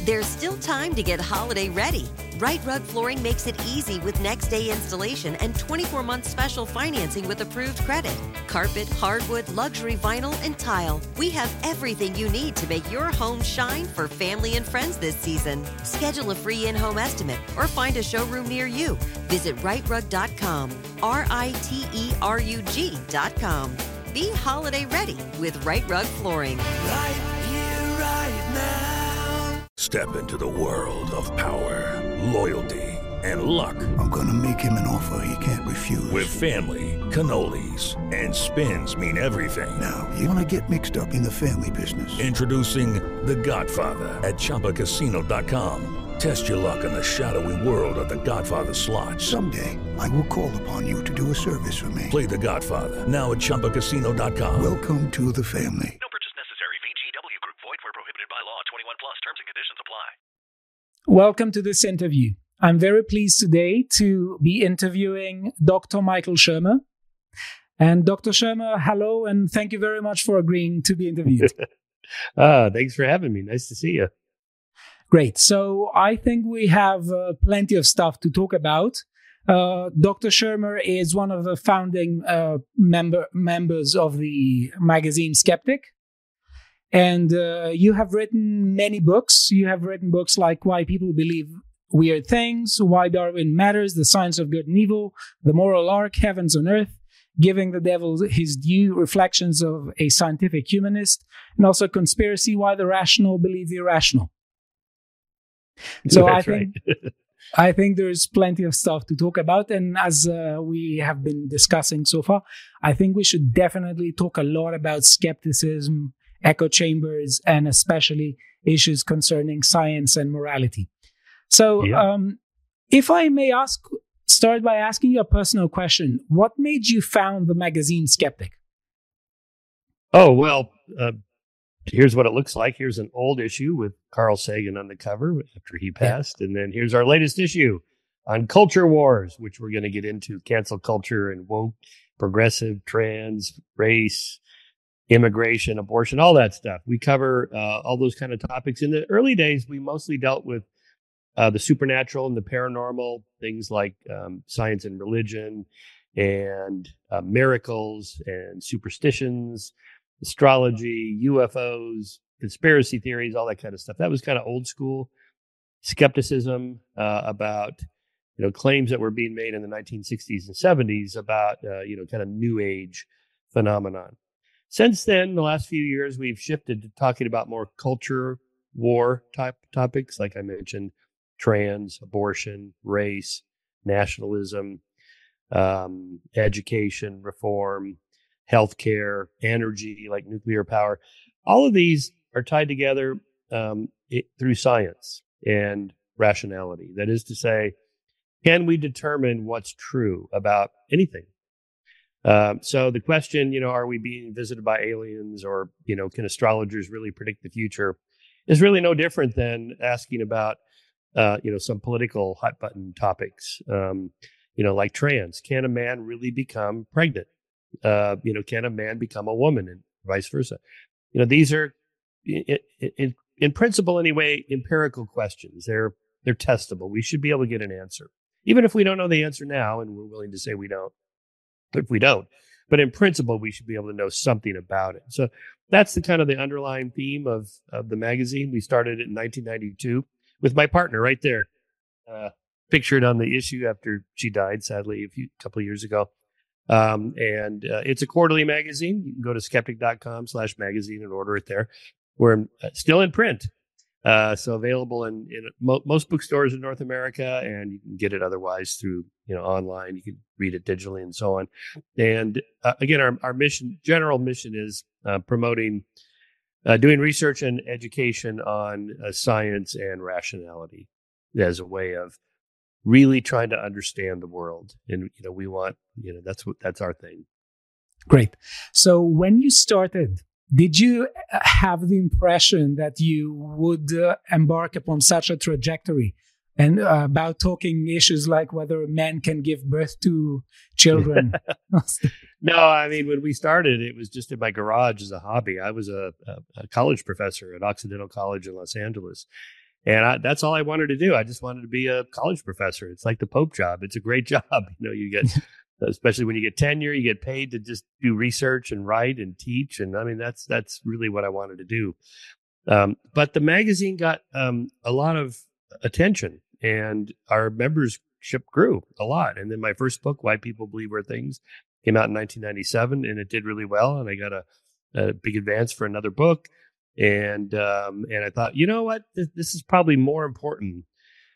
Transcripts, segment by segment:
There's still time to get holiday ready. Right Rug Flooring makes it easy with next day installation and 24-month special financing with approved credit. Carpet, hardwood, luxury vinyl, and tile. We have everything you need to make your home shine for family and friends this season. Schedule a free in-home estimate or find a showroom near you. Visit rightrug.com, RITERUG.com. Be holiday ready with Right Rug Flooring. Right here, right now. Step into the world of power, loyalty, and luck. I'm going to make him an offer he can't refuse. With family, cannolis, and spins mean everything. Now, you want to get mixed up in the family business. Introducing The Godfather at ChumbaCasino.com. Test your luck in the shadowy world of The Godfather slot. Someday, I will call upon you to do a service for me. Play The Godfather now at ChumbaCasino.com. Welcome to the family. No purchase necessary. VGW Group. Void where prohibited by law. 21 plus. Terms and conditions apply. Welcome to this interview. I'm very pleased today to be interviewing Dr. Michael Shermer. And Dr. Shermer, hello, and thank you very much for agreeing to be interviewed. Thanks for having me. Nice to see you. Great. So I think we have plenty of stuff to talk about. Dr. Shermer is one of the founding members of the magazine Skeptic. And you have written many books. You have written books like Why People Believe Weird Things, Why Darwin Matters, The Science of Good and Evil, The Moral Arc, Heavens on Earth, Giving the Devil His Due, Reflections of a Scientific Humanist, and also Conspiracy, Why the Rational Believe the Irrational. So I think there's plenty of stuff to talk about. And as we have been discussing so far, I think we should definitely talk a lot about skepticism, echo chambers, and especially issues concerning science and morality. So if I may start by asking you a personal question, what made you found the magazine Skeptic? Oh, well, here's what it looks like. Here's an old issue with Carl Sagan on the cover after he passed. Yeah. And then here's our latest issue on culture wars, which we're going to get into: cancel culture and woke, progressive, trans, race, immigration, abortion, all that stuff. We cover all those kind of topics. In the early days, we mostly dealt with the supernatural and the paranormal, things like science and religion and miracles and superstitions, astrology, UFOs, conspiracy theories, all that kind of stuff. That was kind of old school skepticism about, claims that were being made in the 1960s and 70s about, kind of new age phenomenon. Since then, the last few years, we've shifted to talking about more culture war type topics, like I mentioned, trans, abortion, race, nationalism, education, reform, healthcare, energy, like nuclear power. All of these are tied together through science and rationality. That is to say, can we determine what's true about anything? So the question, are we being visited by aliens, or, can astrologers really predict the future, is really no different than asking about, some political hot button topics, like trans. Can a man really become pregnant? Can a man become a woman, and vice versa? These are, in principle anyway, empirical questions. They're testable. We should be able to get an answer, even if we don't know the answer now, and we're willing to say we don't. If we don't, but in principle, we should be able to know something about it. So that's the kind of the underlying theme of the magazine. We started it in 1992 with my partner right there, pictured on the issue after she died, sadly, a couple of years ago. And it's a quarterly magazine. You can go to skeptic.com/magazine and order it there. We're still in print. So available in most bookstores in North America, and you can get it otherwise through, online. You can read it digitally and so on. And again, our general mission is promoting, doing research and education on science and rationality as a way of really trying to understand the world. And, we want, that's our thing. Great. So when you started, did you have the impression that you would embark upon such a trajectory, and about talking issues like whether men can give birth to children? No, I mean, when we started, it was just in my garage as a hobby. I was a college professor at Occidental College in Los Angeles. And that's all I wanted to do. I just wanted to be a college professor. It's like the Pope job. It's a great job. You get, especially when you get tenure, you get paid to just do research and write and teach. And I mean, that's really what I wanted to do. But the magazine got a lot of attention, and our membership grew a lot. And then my first book, Why People Believe Weird Things, came out in 1997, and it did really well. And I got a big advance for another book. And I thought, you know what, this is probably more important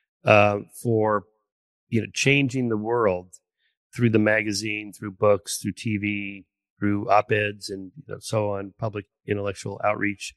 for changing the world through the magazine, through books, through TV, through op-eds, and so on, public intellectual outreach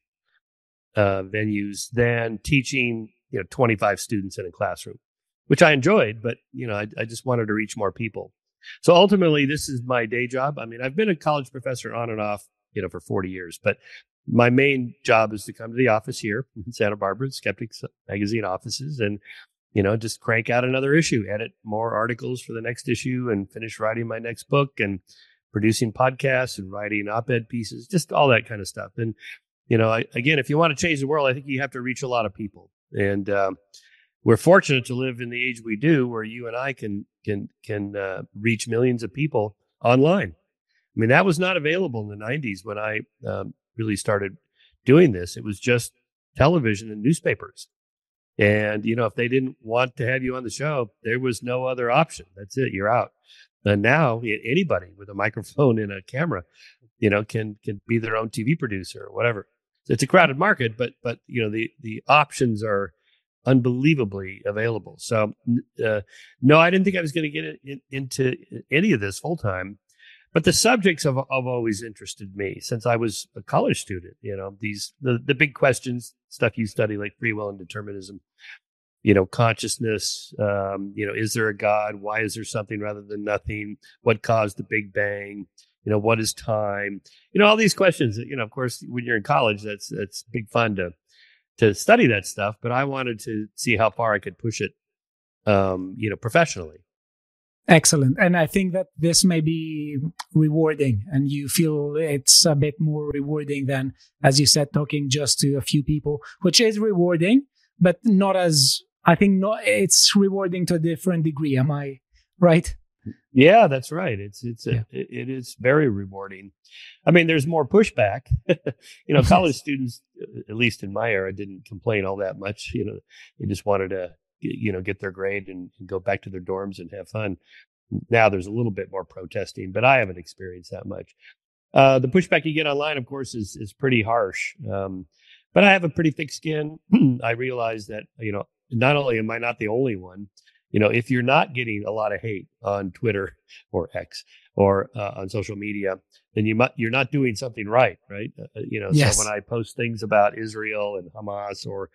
venues, than teaching 25 students in a classroom, which I enjoyed, but I just wanted to reach more people. So ultimately, this is my day job. I mean, I've been a college professor on and off, for 40 years, but my main job is to come to the office here in Santa Barbara, Skeptics Magazine offices, and, just crank out another issue, edit more articles for the next issue, and finish writing my next book, and producing podcasts and writing op-ed pieces, just all that kind of stuff. And, again, if you want to change the world, I think you have to reach a lot of people. And we're fortunate to live in the age we do, where you and I can reach millions of people online. I mean, that was not available in the 90s when I really started doing this. It was just television and newspapers. And, if they didn't want to have you on the show, there was no other option. That's it. You're out. And now anybody with a microphone and a camera, can be their own TV producer or whatever. It's a crowded market, but the options are unbelievably available. So no, I didn't think I was going to get into any of this full time. But the subjects have always interested me since I was a college student. The big questions, stuff you study, like free will and determinism, consciousness, is there a God? Why is there something rather than nothing? What caused the Big Bang? What is time? All these questions that, of course, when you're in college, that's big fun to study that stuff. But I wanted to see how far I could push it, professionally. Excellent. And I think that this may be rewarding, and you feel it's a bit more rewarding than, as you said, talking just to a few people, which is rewarding, but not as, I think not, it's rewarding to a different degree. Am I right? Yeah, that's right. It is very rewarding. I mean, there's more pushback. College students, at least in my era, didn't complain all that much. They just wanted to get their grade and go back to their dorms and have fun. Now there's a little bit more protesting, but I haven't experienced that much. The pushback you get online, of course, is pretty harsh. But I have a pretty thick skin. I realize that, not only am I not the only one, if you're not getting a lot of hate on Twitter or X or on social media, then you're not doing something right? Yes. So when I post things about Israel and Hamas or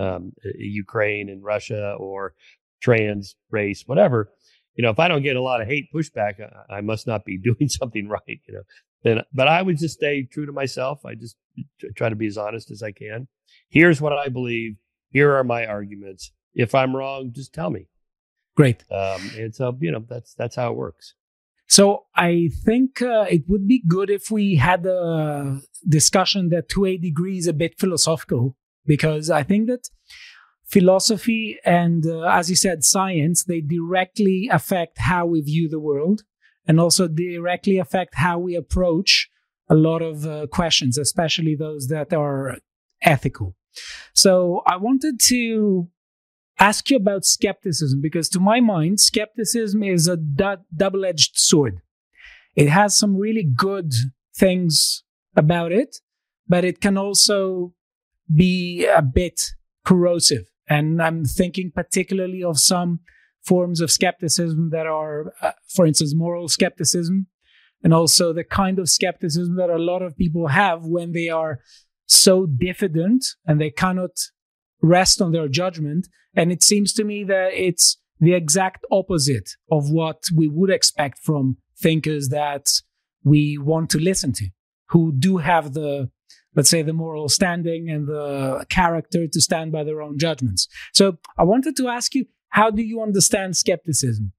Ukraine and Russia or trans race, whatever, if I don't get a lot of hate pushback, I must not be doing something right, but I would just stay true to myself. I just try to be as honest as I can. Here's what I believe. Here are my arguments. If I'm wrong, just tell me. Great. And so, that's how it works. So I think it would be good if we had a discussion that to a degree is a bit philosophical, because I think that philosophy and, as you said, science, they directly affect how we view the world, and also directly affect how we approach a lot of questions, especially those that are ethical. So I wanted to ask you about skepticism, because to my mind, skepticism is a double-edged sword. It has some really good things about it, but it can also be a bit corrosive. And I'm thinking particularly of some forms of skepticism that are, for instance, moral skepticism, and also the kind of skepticism that a lot of people have when they are so diffident and they cannot rest on their judgment. And it seems to me that it's the exact opposite of what we would expect from thinkers that we want to listen to, who do have the, let's say, the moral standing and the character to stand by their own judgments. So I wanted to ask you, how do you understand skepticism?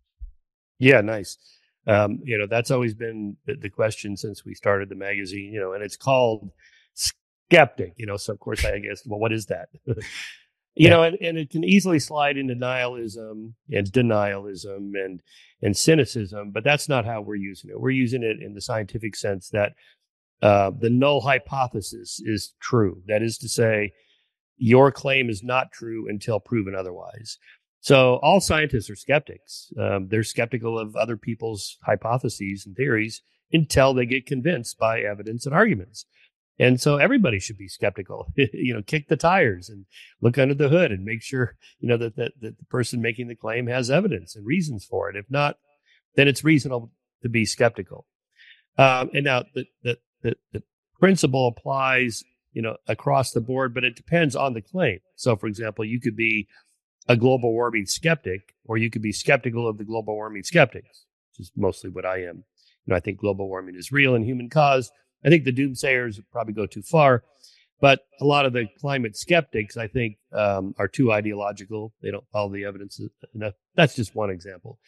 Yeah, nice. That's always been the question since we started the magazine, and it's called Skeptic, so of course I guess, well, what is that? You know, and it can easily slide into nihilism and denialism and cynicism, but that's not how we're using it. We're using it in the scientific sense that the null hypothesis is true. That is to say, your claim is not true until proven otherwise. So all scientists are skeptics. They're skeptical of other people's hypotheses and theories until they get convinced by evidence and arguments. And so everybody should be skeptical, kick the tires and look under the hood and make sure, that the person making the claim has evidence and reasons for it. If not, then it's reasonable to be skeptical. And now the principle applies, across the board, but it depends on the claim. So, for example, you could be a global warming skeptic, or you could be skeptical of the global warming skeptics, which is mostly what I am. I think global warming is real and human caused. I think the doomsayers would probably go too far, but a lot of the climate skeptics, I think, are too ideological. They don't follow the evidence enough. That's just one example.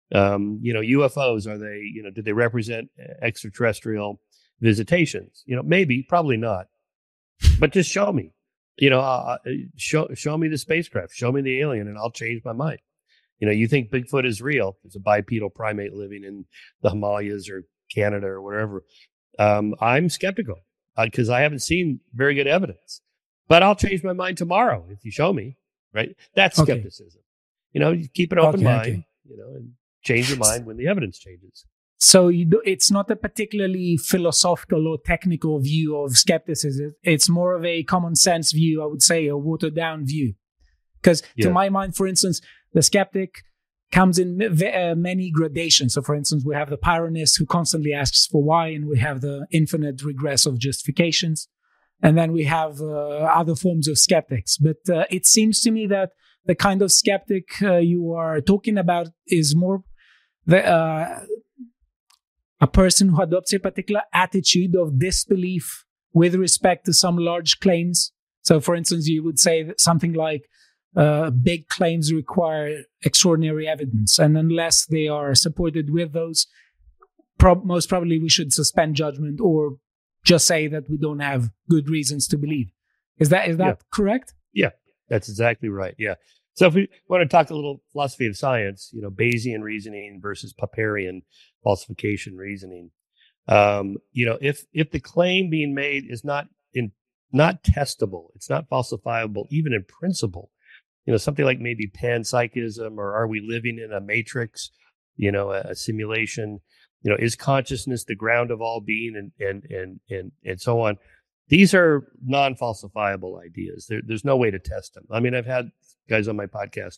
UFOs, are they, do they represent extraterrestrial visitations? Maybe, probably not, but just show me, show me the spacecraft, show me the alien, and I'll change my mind. You think Bigfoot is real. There's a bipedal primate living in the Himalayas or Canada or wherever. I'm skeptical because I haven't seen very good evidence, but I'll change my mind tomorrow if you show me, right? That's skepticism. You keep an open mind, and change your mind when the evidence changes. So it's not a particularly philosophical or technical view of skepticism. It's more of a common sense view, I would say, a watered down view. Because to my mind, for instance, the skeptic comes in many gradations. So, for instance, we have the Pyrrhonist who constantly asks for why, and we have the infinite regress of justifications. And then we have other forms of skeptics. But it seems to me that the kind of skeptic you are talking about is more a person who adopts a particular attitude of disbelief with respect to some large claims. So, for instance, you would say something like, big claims require extraordinary evidence, and unless they are supported with those, most probably we should suspend judgment or just say that we don't have good reasons to believe. Is that correct? Yeah, that's exactly right. Yeah. So if we want to talk a little philosophy of science, Bayesian reasoning versus Popperian falsification reasoning. If the claim being made is not testable, it's not falsifiable, even in principle. Something like maybe panpsychism, or are we living in a matrix, a simulation, is consciousness the ground of all being, and so on. These are non-falsifiable ideas. There's no way to test them. I mean, I've had guys on my podcast,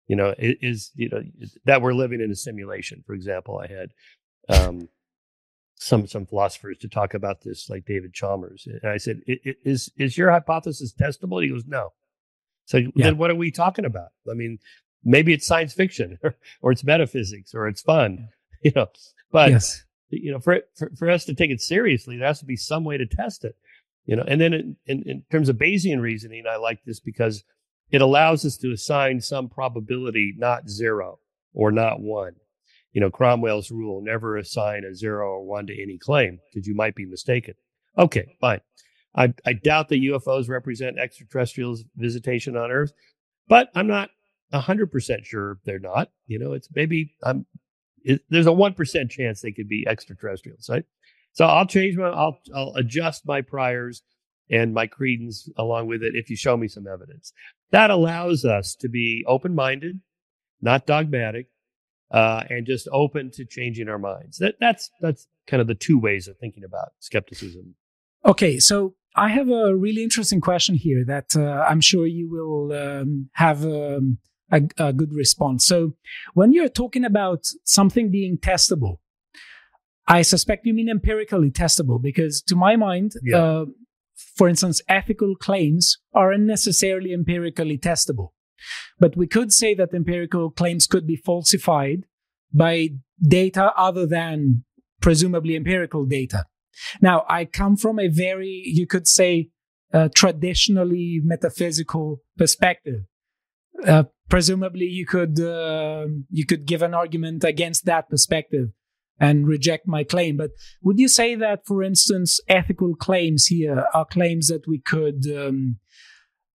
that we're living in a simulation. For example, I had some philosophers to talk about this, like David Chalmers. And I said, is your hypothesis testable? He goes, no. So then what are we talking about? I mean, maybe it's science fiction or it's metaphysics or it's fun, but, for us to take it seriously, there has to be some way to test it, and then in terms of Bayesian reasoning, I like this because it allows us to assign some probability, not zero or not one. Cromwell's rule, never assign a 0 or 1 to any claim because you might be mistaken. Okay, fine. I doubt that UFOs represent extraterrestrial visitation on Earth, but I'm not 100% sure they're not. It's maybe there's a 1% chance they could be extraterrestrials, right? So I'll adjust my priors and my credence along with it if you show me some evidence. That allows us to be open-minded, not dogmatic, and just open to changing our minds. That's kind of the two ways of thinking about skepticism. Okay, so I have a really interesting question here that I'm sure you will have a good response. So when you're talking about something being testable, I suspect you mean empirically testable, because to my mind, for instance, ethical claims aren't necessarily empirically testable. But we could say that empirical claims could be falsified by data other than presumably empirical data. Now, I come from a very, you could say, traditionally metaphysical perspective. Presumably, you could give an argument against that perspective and reject my claim. But would you say that, for instance, ethical claims here are claims that we could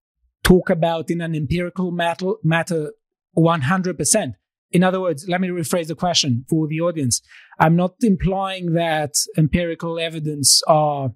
talk about in an empirical matter 100%. In other words, let me rephrase the question for the audience. I'm not implying that empirical evidence are,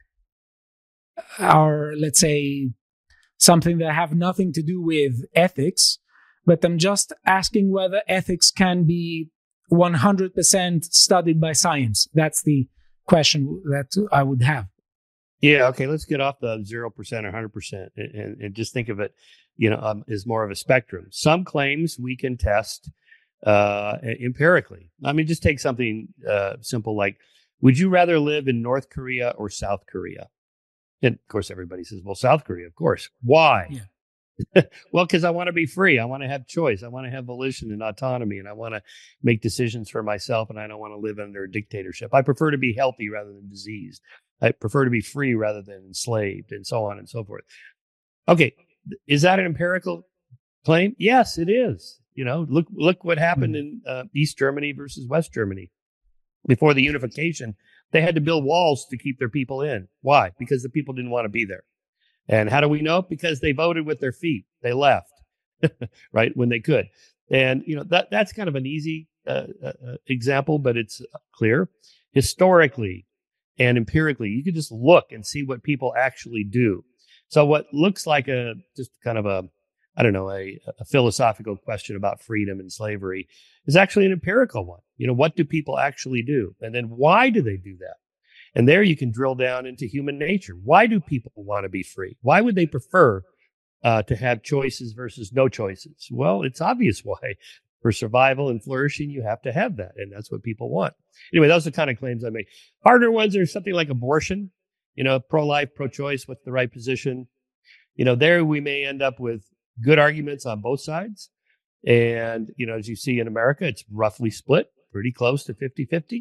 let's say, something that have nothing to do with ethics, but I'm just asking whether ethics can be 100% studied by science. That's the question that I would have. Yeah. Okay. Let's get off the 0% or 100% and just think of it, as more of a spectrum. Some claims we can test empirically. I mean, just take something simple like, would you rather live in North Korea or South Korea? And of course, everybody says, well, South Korea, of course. Why? Yeah. Well, because I want to be free. I want to have choice. I want to have volition and autonomy, and I want to make decisions for myself, and I don't want to live under a dictatorship. I prefer to be healthy rather than diseased. I prefer to be free rather than enslaved, and so on and so forth. Okay, is that an empirical claim? Yes, it is. Look what happened in East Germany versus West Germany. Before the unification, they had to build walls to keep their people in. Why? Because the people didn't want to be there. And how do we know? Because they voted with their feet. They left, right, when they could. And, that's kind of an easy example, but it's clear. Historically and empirically, you can just look and see what people actually do. So what looks like just kind of a philosophical question about freedom and slavery is actually an empirical one. What do people actually do? And then why do they do that? And there you can drill down into human nature. Why do people want to be free? Why would they prefer to have choices versus no choices? Well, it's obvious why. For survival and flourishing, you have to have that. And that's what people want. Anyway, those are the kind of claims I make. Harder ones are something like abortion, pro-life, pro-choice, what's the right position? There we may end up with good arguments on both sides. And, as you see in America, it's roughly split, pretty close to 50-50.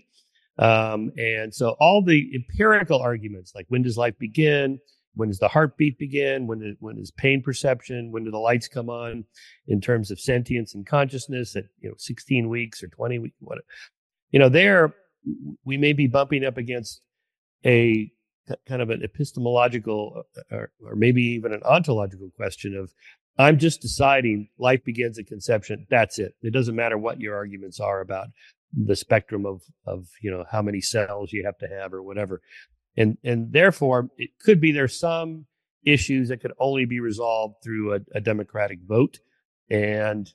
And so all the empirical arguments, like when does life begin? When does the heartbeat begin? When is pain perception? When do the lights come on in terms of sentience and consciousness at, 16 weeks or 20 weeks, whatever. There we may be bumping up against a kind of an epistemological or maybe even an ontological question of, I'm just deciding life begins at conception. That's it. It doesn't matter what your arguments are about the spectrum of how many cells you have to have or whatever. And therefore, it could be there's some issues that could only be resolved through a democratic vote. And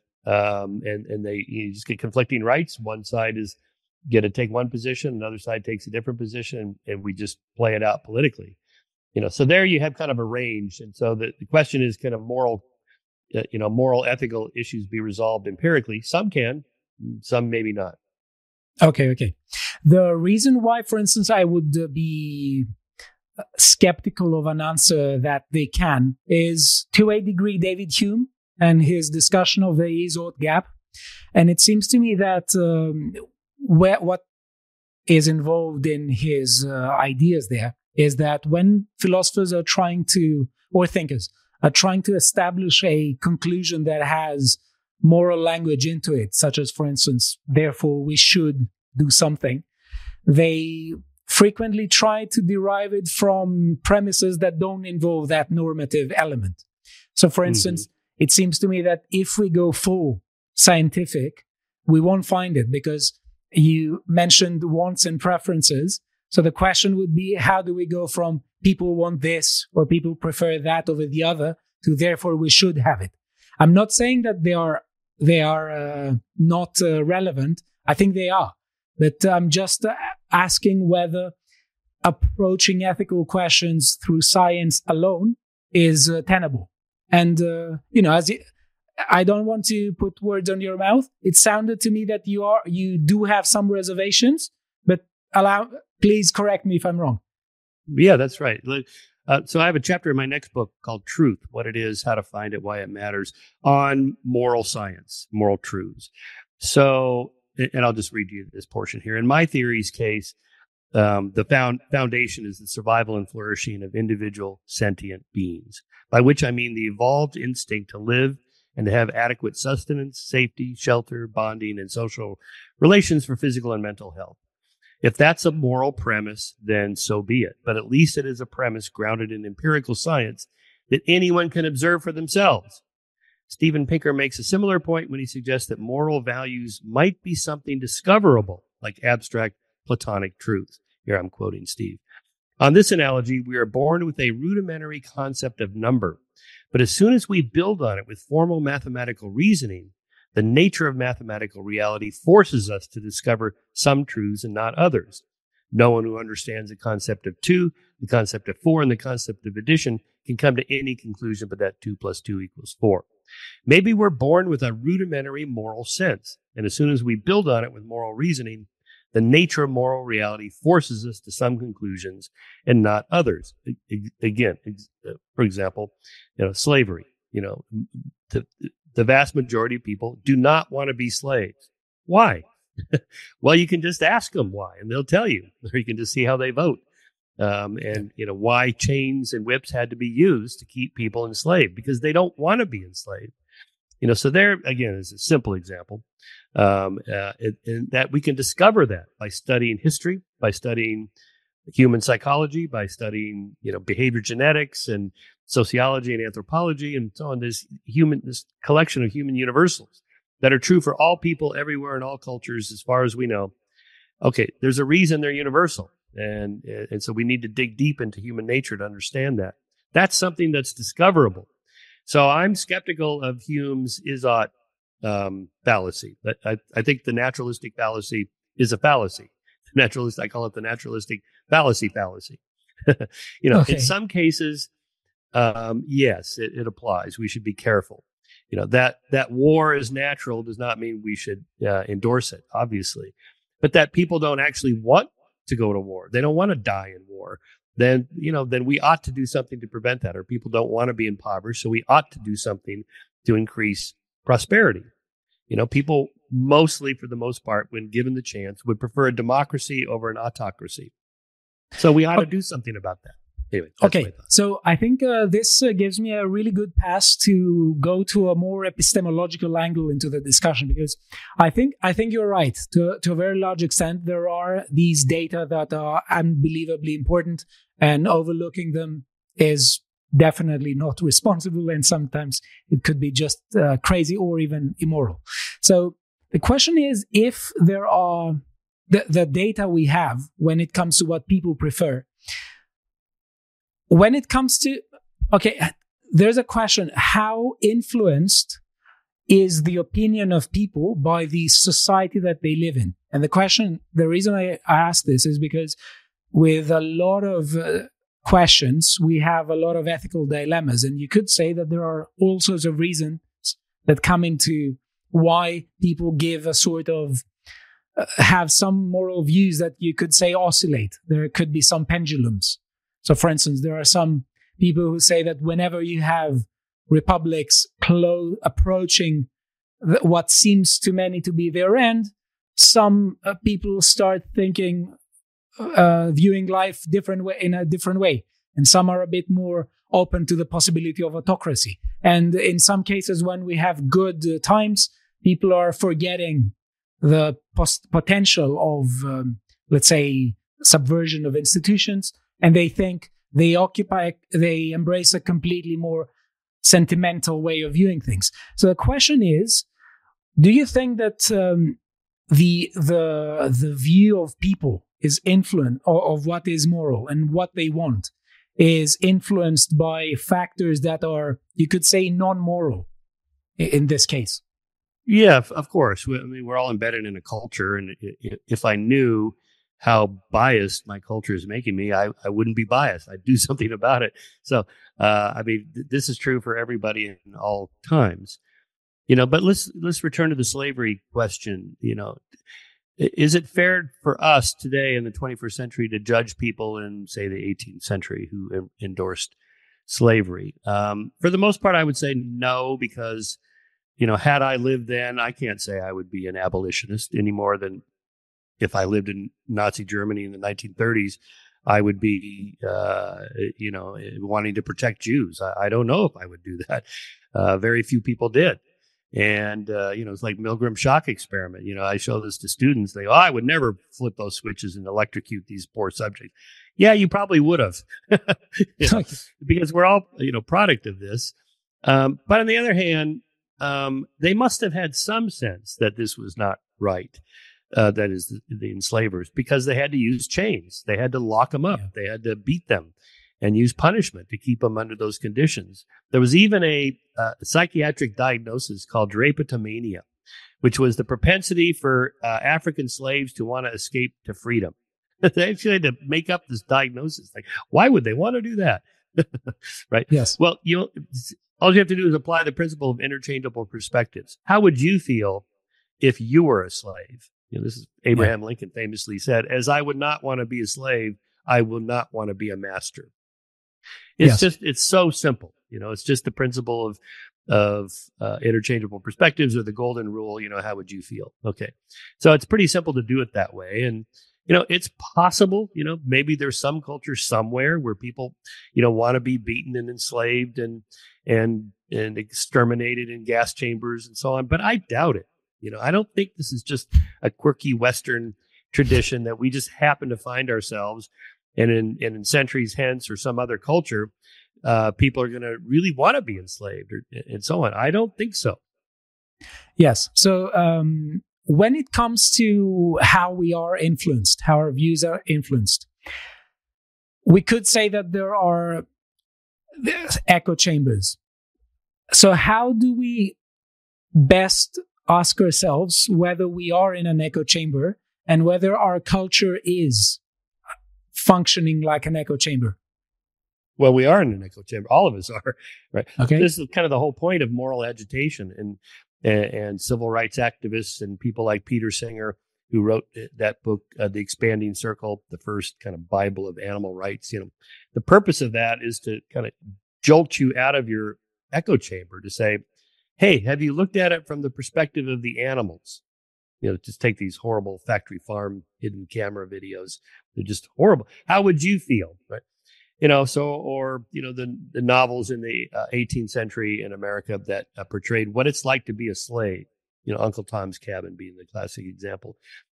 you just get conflicting rights. One side is get to take one position, another side takes a different position, and we just play it out politically. So there you have kind of a range. And so the question is, can a moral, ethical issues be resolved empirically? Some can, some maybe not. Okay. The reason why, for instance, I would be skeptical of an answer that they can is, to a degree, David Hume and his discussion of the Izod gap. And it seems to me that what is involved in his ideas there is that when philosophers are or thinkers are trying to establish a conclusion that has moral language into it, such as, for instance, therefore we should do something, they frequently try to derive it from premises that don't involve that normative element. So, for instance, it seems to me that if we go full scientific, we won't find it, because you mentioned wants and preferences. So the question would be, how do we go from people want this or people prefer that over the other to therefore we should have it? I'm not saying that they are not relevant. I think they are. But I'm just asking whether approaching ethical questions through science alone is tenable. And, I don't want to put words on your mouth. It sounded to me that you do have some reservations, but please correct me if I'm wrong. Yeah, that's right. So I have a chapter in my next book called Truth, What It Is, How to Find It, Why It Matters, on moral science, moral truths. So, and I'll just read you this portion here. In my theory's case, the foundation is the survival and flourishing of individual sentient beings, by which I mean the evolved instinct to live and to have adequate sustenance, safety, shelter, bonding, and social relations for physical and mental health. If that's a moral premise, then so be it. But at least it is a premise grounded in empirical science that anyone can observe for themselves. Steven Pinker makes a similar point when he suggests that moral values might be something discoverable, like abstract Platonic truth. Here I'm quoting Steve. On this analogy, we are born with a rudimentary concept of number, but as soon as we build on it with formal mathematical reasoning, the nature of mathematical reality forces us to discover some truths and not others. No one who understands the concept of 2, the concept of 4, and the concept of addition can come to any conclusion but that 2 plus 2 equals 4. Maybe we're born with a rudimentary moral sense, and as soon as we build on it with moral reasoning, the nature of moral reality forces us to some conclusions and not others. Again, for example, slavery. The vast majority of people do not want to be slaves. Why? Well, you can just ask them why, and they'll tell you. Or you can just see how they vote. And why chains and whips had to be used to keep people enslaved, because they don't want to be enslaved. So there again is a simple example, and that we can discover that by studying history, by studying human psychology, by studying behavior genetics and sociology and anthropology and so on. This collection of human universals that are true for all people everywhere in all cultures, as far as we know. Okay, there's a reason they're universal. And so we need to dig deep into human nature to understand that. That's something that's discoverable. So I'm skeptical of Hume's is-ought fallacy. I think the naturalistic fallacy is a fallacy. I call it the naturalistic fallacy. Okay. In some cases, yes, it applies. We should be careful. That war is natural does not mean we should endorse it, obviously. But that people don't actually want to go to war. They don't want to die in war. Then we ought to do something to prevent that. Or people don't want to be impoverished, so we ought to do something to increase prosperity. People mostly, for the most part, when given the chance, would prefer a democracy over an autocracy. So we ought to do something about that. Anyway, okay, so I think this gives me a really good pass to go to a more epistemological angle into the discussion, because I think you're right. To a very large extent, there are these data that are unbelievably important, and overlooking them is definitely not responsible, and sometimes it could be just crazy or even immoral. So the question is, if there are the data we have when it comes to what people prefer, when it comes to, there's a question: how influenced is the opinion of people by the society that they live in? And the reason I ask this is because with a lot of questions, we have a lot of ethical dilemmas. And you could say that there are all sorts of reasons that come into why people give a sort of, have some moral views that you could say oscillate. There could be some pendulums. So, for instance, there are some people who say that whenever you have republics approaching what seems to many to be their end, some people start thinking, viewing life in a different way. And some are a bit more open to the possibility of autocracy. And in some cases, when we have good times, people are forgetting the potential of, let's say, subversion of institutions. And they think they embrace a completely more sentimental way of viewing things. So the question is, do you think that the view of people is influenced, of what is moral and what they want, is influenced by factors that are, you could say, non-moral in this case? Yeah, of course. We're all embedded in a culture, and if I knew how biased my culture is making me, I wouldn't be biased. I'd do something about it. So, this is true for everybody in all times. But let's return to the slavery question. Is it fair for us today in the 21st century to judge people in, say, the 18th century who endorsed slavery? For the most part, I would say no, because, had I lived then, I can't say I would be an abolitionist any more than if I lived in Nazi Germany in the 1930s, I would be, wanting to protect Jews. I don't know if I would do that. Very few people did. And, it's like Milgram shock experiment. I show this to students. They go, I would never flip those switches and electrocute these poor subjects. Yeah, you probably would have, because we're all, product of this. But on the other hand, they must have had some sense that this was not right. That is the enslavers, because they had to use chains. They had to lock them up. Yeah. They had to beat them and use punishment to keep them under those conditions. There was even a psychiatric diagnosis called drapetomania, which was the propensity for African slaves to want to escape to freedom. They actually had to make up this diagnosis. Like, why would they want to do that? Right? Yes. Well, all you have to do is apply the principle of interchangeable perspectives. How would you feel if you were a slave? This is Abraham Lincoln famously said, as I would not want to be a slave, I will not want to be a master. It's so simple. It's just the principle of interchangeable perspectives, or the golden rule. How would you feel? Okay. So it's pretty simple to do it that way. And, it's possible, maybe there's some culture somewhere where people, want to be beaten and enslaved and exterminated in gas chambers and so on. But I doubt it. I don't think this is just a quirky Western tradition that we just happen to find ourselves. And in centuries hence, or some other culture, people are going to really want to be enslaved and so on. I don't think so. Yes. So when it comes to how we are influenced, how our views are influenced, we could say that there are echo chambers. So how do we best ask ourselves whether we are in an echo chamber and whether our culture is functioning like an echo chamber? Well, we are in an echo chamber. All of us are, right? Okay. This is kind of the whole point of moral agitation and civil rights activists and people like Peter Singer, who wrote that book, The Expanding Circle, the first kind of Bible of animal rights. The purpose of that is to kind of jolt you out of your echo chamber to say, hey, have you looked at it from the perspective of the animals? Just take these horrible factory farm hidden camera videos. They're just horrible. How would you feel? Right. The novels in the 18th century in America that portrayed what it's like to be a slave. Uncle Tom's Cabin being the classic example.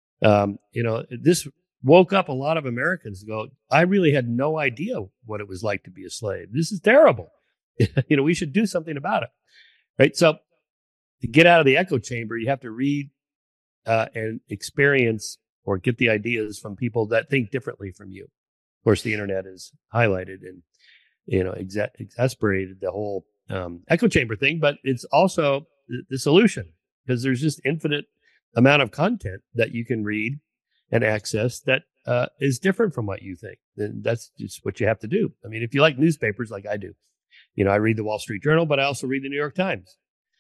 This woke up a lot of Americans to go, I really had no idea what it was like to be a slave. This is terrible. We should do something about it. Right. So to get out of the echo chamber, you have to read and experience or get the ideas from people that think differently from you. Of course, the internet has highlighted and, exasperated the whole echo chamber thing, but it's also the solution, because there's just infinite amount of content that you can read and access that is different from what you think. And that's just what you have to do. I mean, if you like newspapers like I do, I read the Wall Street Journal, but I also read the New York Times.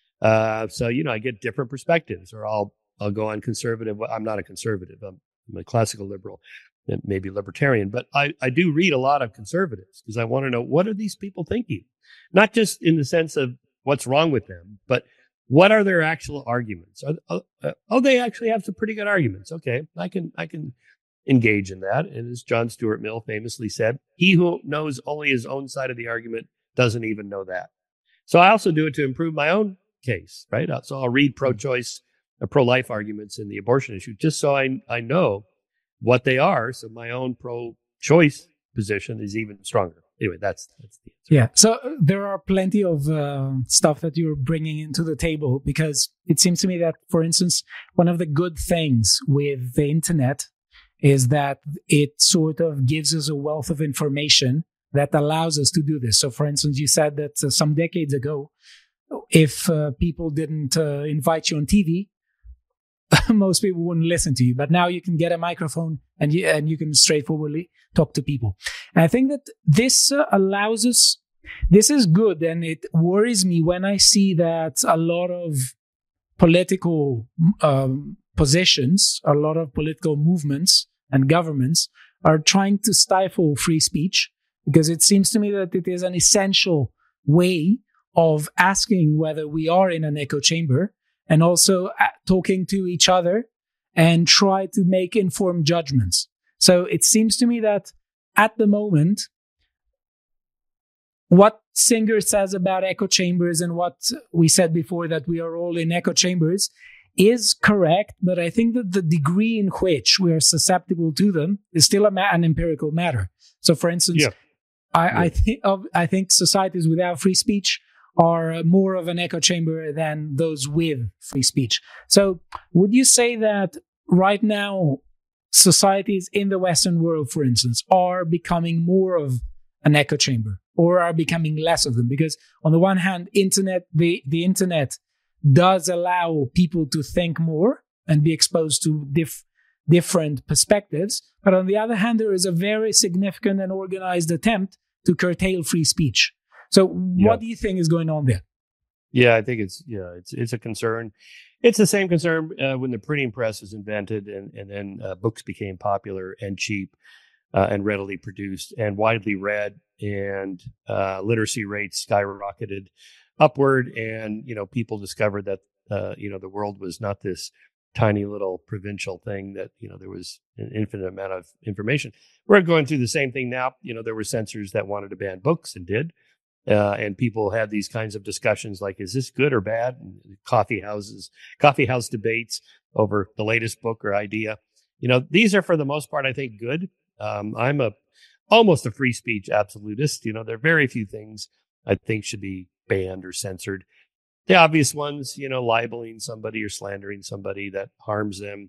So, I get different perspectives, or I'll go on conservative. I'm not a conservative. I'm a classical liberal, maybe libertarian, but I do read a lot of conservatives because I want to know, what are these people thinking? Not just in the sense of what's wrong with them, but what are their actual arguments? They actually have some pretty good arguments. Okay, I can engage in that. And as John Stuart Mill famously said, he who knows only his own side of the argument doesn't even know that. So I also do it to improve my own case, right? So I'll read pro-choice, pro-life arguments in the abortion issue, just so I know what they are. So my own pro-choice position is even stronger. Anyway, that's the answer. Yeah. So there are plenty of stuff that you're bringing into the table, because it seems to me that, for instance, one of the good things with the internet is that it sort of gives us a wealth of information that allows us to do this. So, for instance, you said that some decades ago, if people didn't invite you on TV, most people wouldn't listen to you. But now you can get a microphone and you can straightforwardly talk to people. And I think that this allows us, this is good. And it worries me when I see that a lot of political positions, a lot of political movements and governments are trying to stifle free speech, because it seems to me that it is an essential way of asking whether we are in an echo chamber, and also talking to each other and try to make informed judgments. So it seems to me that at the moment, what Singer says about echo chambers and what we said before, that we are all in echo chambers, is correct, but I think that the degree in which we are susceptible to them is still an empirical matter. So, for instance, I think societies without free speech are more of an echo chamber than those with free speech. So, would you say that right now societies in the Western world, for instance, are becoming more of an echo chamber, or are becoming less of them? Because on the one hand, the internet does allow people to think more and be exposed to different perspectives. But on the other hand, there is a very significant and organized attempt to curtail free speech. So what do you think is going on there? Yeah, I think it's a concern. It's the same concern when the printing press was invented and then books became popular and cheap and readily produced and widely read, and literacy rates skyrocketed upward, and people discovered that the world was not this tiny little provincial thing, that there was an infinite amount of information. We're going through the same thing now. There were censors that wanted to ban books and did, and people had these kinds of discussions like, is this good or bad? And coffee house debates over the latest book or idea. These are for the most part, I think, good. I'm almost a free speech absolutist. There are very few things I think should be banned or censored. The obvious ones, libeling somebody or slandering somebody that harms them,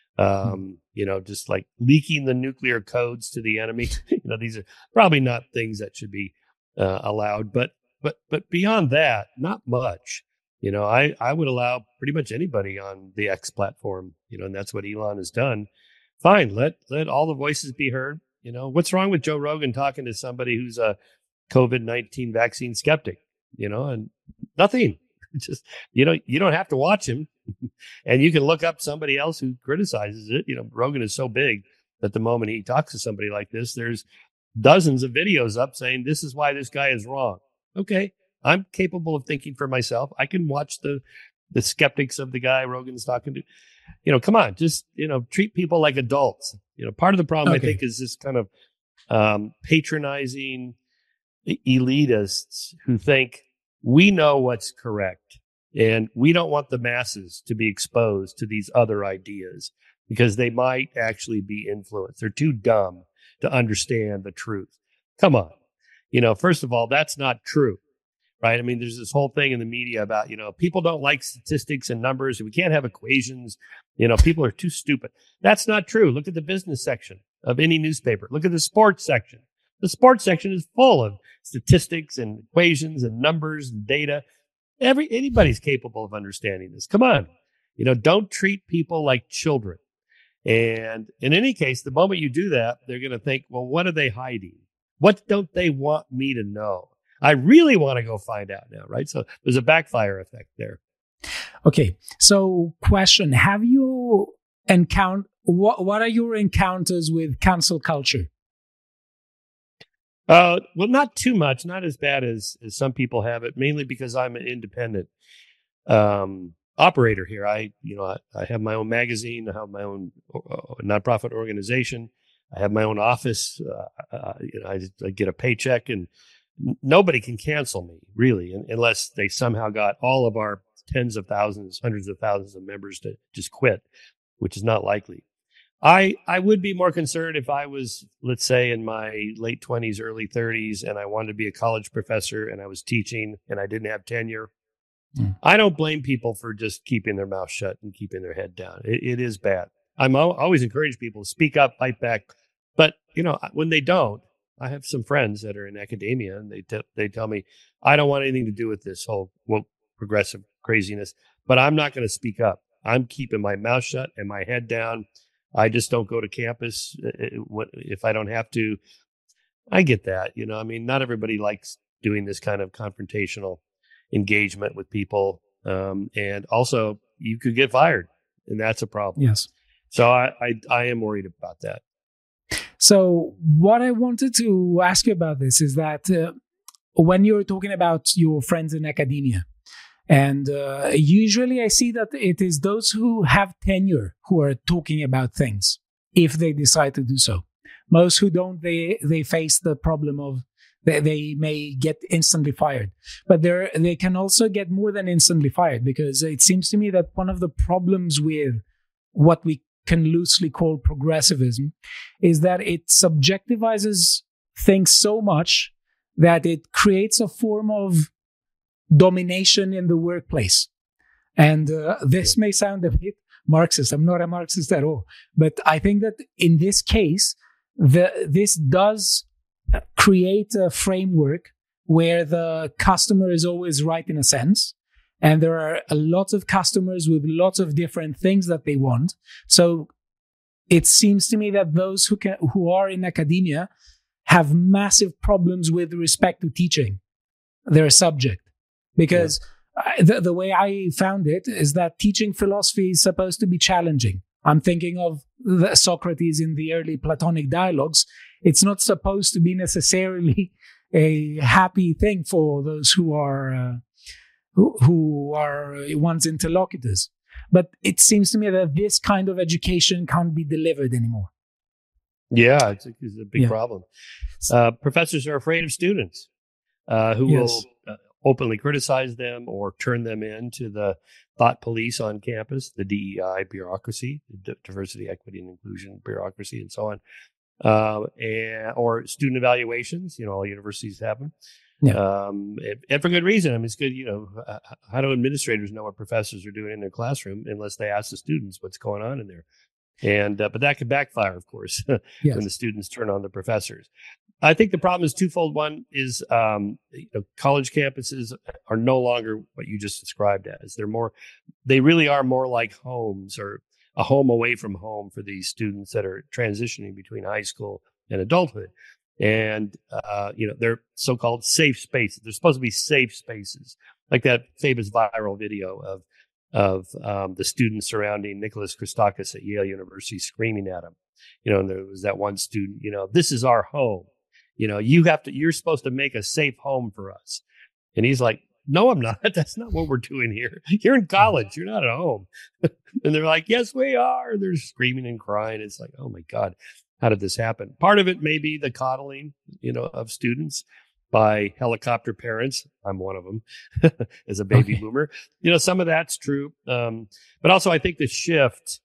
just like leaking the nuclear codes to the enemy. These are probably not things that should be allowed. But beyond that, not much. I would allow pretty much anybody on the X platform. And that's what Elon has done. Fine, let all the voices be heard. What's wrong with Joe Rogan talking to somebody who's a COVID-19 vaccine skeptic? And nothing. Just you don't have to watch him, and you can look up somebody else who criticizes it. Rogan is so big that the moment he talks to somebody like this, there's dozens of videos up saying this is why this guy is wrong. Okay, I'm capable of thinking for myself. I can watch the skeptics of the guy Rogan's talking to. Come on, just treat people like adults. Part of the problem I think is this kind of patronizing elitists who think we know what's correct, and we don't want the masses to be exposed to these other ideas because they might actually be influenced. They're too dumb to understand the truth. Come on. First of all, that's not true, right? I mean, there's this whole thing in the media about, people don't like statistics and numbers. We can't have equations. People are too stupid. That's not true. Look at the business section of any newspaper. Look at the sports section. The sports section is full of statistics and equations and numbers and data. Anybody's capable of understanding this. Come on. Don't treat people like children. And in any case, the moment you do that, they're going to think, well, what are they hiding? What don't they want me to know? I really want to go find out now, right? So there's a backfire effect there. Okay. So question, have you what are your encounters with cancel culture? Well, not too much, not as bad as some people have it, mainly because I'm an independent operator here. I have my own magazine. I have my own nonprofit organization. I have my own office. I get a paycheck, and nobody can cancel me, really, unless they somehow got all of our tens of thousands, hundreds of thousands of members to just quit, which is not likely. I would be more concerned if I was, let's say, in my late 20s, early 30s, and I wanted to be a college professor and I was teaching and I didn't have tenure. I don't blame people for just keeping their mouth shut and keeping their head down. It is bad. I'm always encourage people to speak up, fight back. But, when they don't, I have some friends that are in academia, and they tell me, I don't want anything to do with this whole woke progressive craziness, but I'm not going to speak up. I'm keeping my mouth shut and my head down. I just don't go to campus if I don't have to. I get that. Not everybody likes doing this kind of confrontational engagement with people. And also you could get fired, and that's a problem. Yes. So I am worried about that. So what I wanted to ask you about this is that when you're talking about your friends in academia, and usually I see that it is those who have tenure who are talking about things, if they decide to do so. Most who don't, they face the problem of they may get instantly fired. But they can also get more than instantly fired, because it seems to me that one of the problems with what we can loosely call progressivism is that it subjectivizes things so much that it creates a form of domination in the workplace. And this may sound a bit Marxist. I'm not a Marxist at all. But I think that in this case, this does create a framework where the customer is always right in a sense. And there are a lot of customers with lots of different things that they want. So it seems to me that those who are in academia have massive problems with respect to teaching their subject. Because the way I found it is that teaching philosophy is supposed to be challenging. I'm thinking of Socrates in the early Platonic dialogues. It's not supposed to be necessarily a happy thing for those who are one's interlocutors. But it seems to me that this kind of education can't be delivered anymore. Yeah, it's a big problem. Professors are afraid of students who will openly criticize them or turn them into the thought police on campus, the DEI bureaucracy, the diversity, equity, and inclusion bureaucracy, and so on. Or student evaluations, all universities have them. Yeah. And for good reason. I mean, it's good, how do administrators know what professors are doing in their classroom unless they ask the students what's going on in there? And but that could backfire, of course, when the students turn on the professors. I think the problem is twofold. One is college campuses are no longer what you just described as. They really are more like homes, or a home away from home for these students that are transitioning between high school and adulthood. And, they're so-called safe spaces. They're supposed to be safe spaces, like that famous viral video of the students surrounding Nicholas Christakis at Yale University screaming at him. And there was that one student, this is our home. You're supposed to make a safe home for us. And he's like, no, I'm not. That's not what we're doing here. You're in college. You're not at home. And they're like, yes, we are. They're screaming and crying. It's like, oh my God, how did this happen? Part of it may be the coddling, of students by helicopter parents. I'm one of them as a baby boomer. Some of that's true. But also I think the shift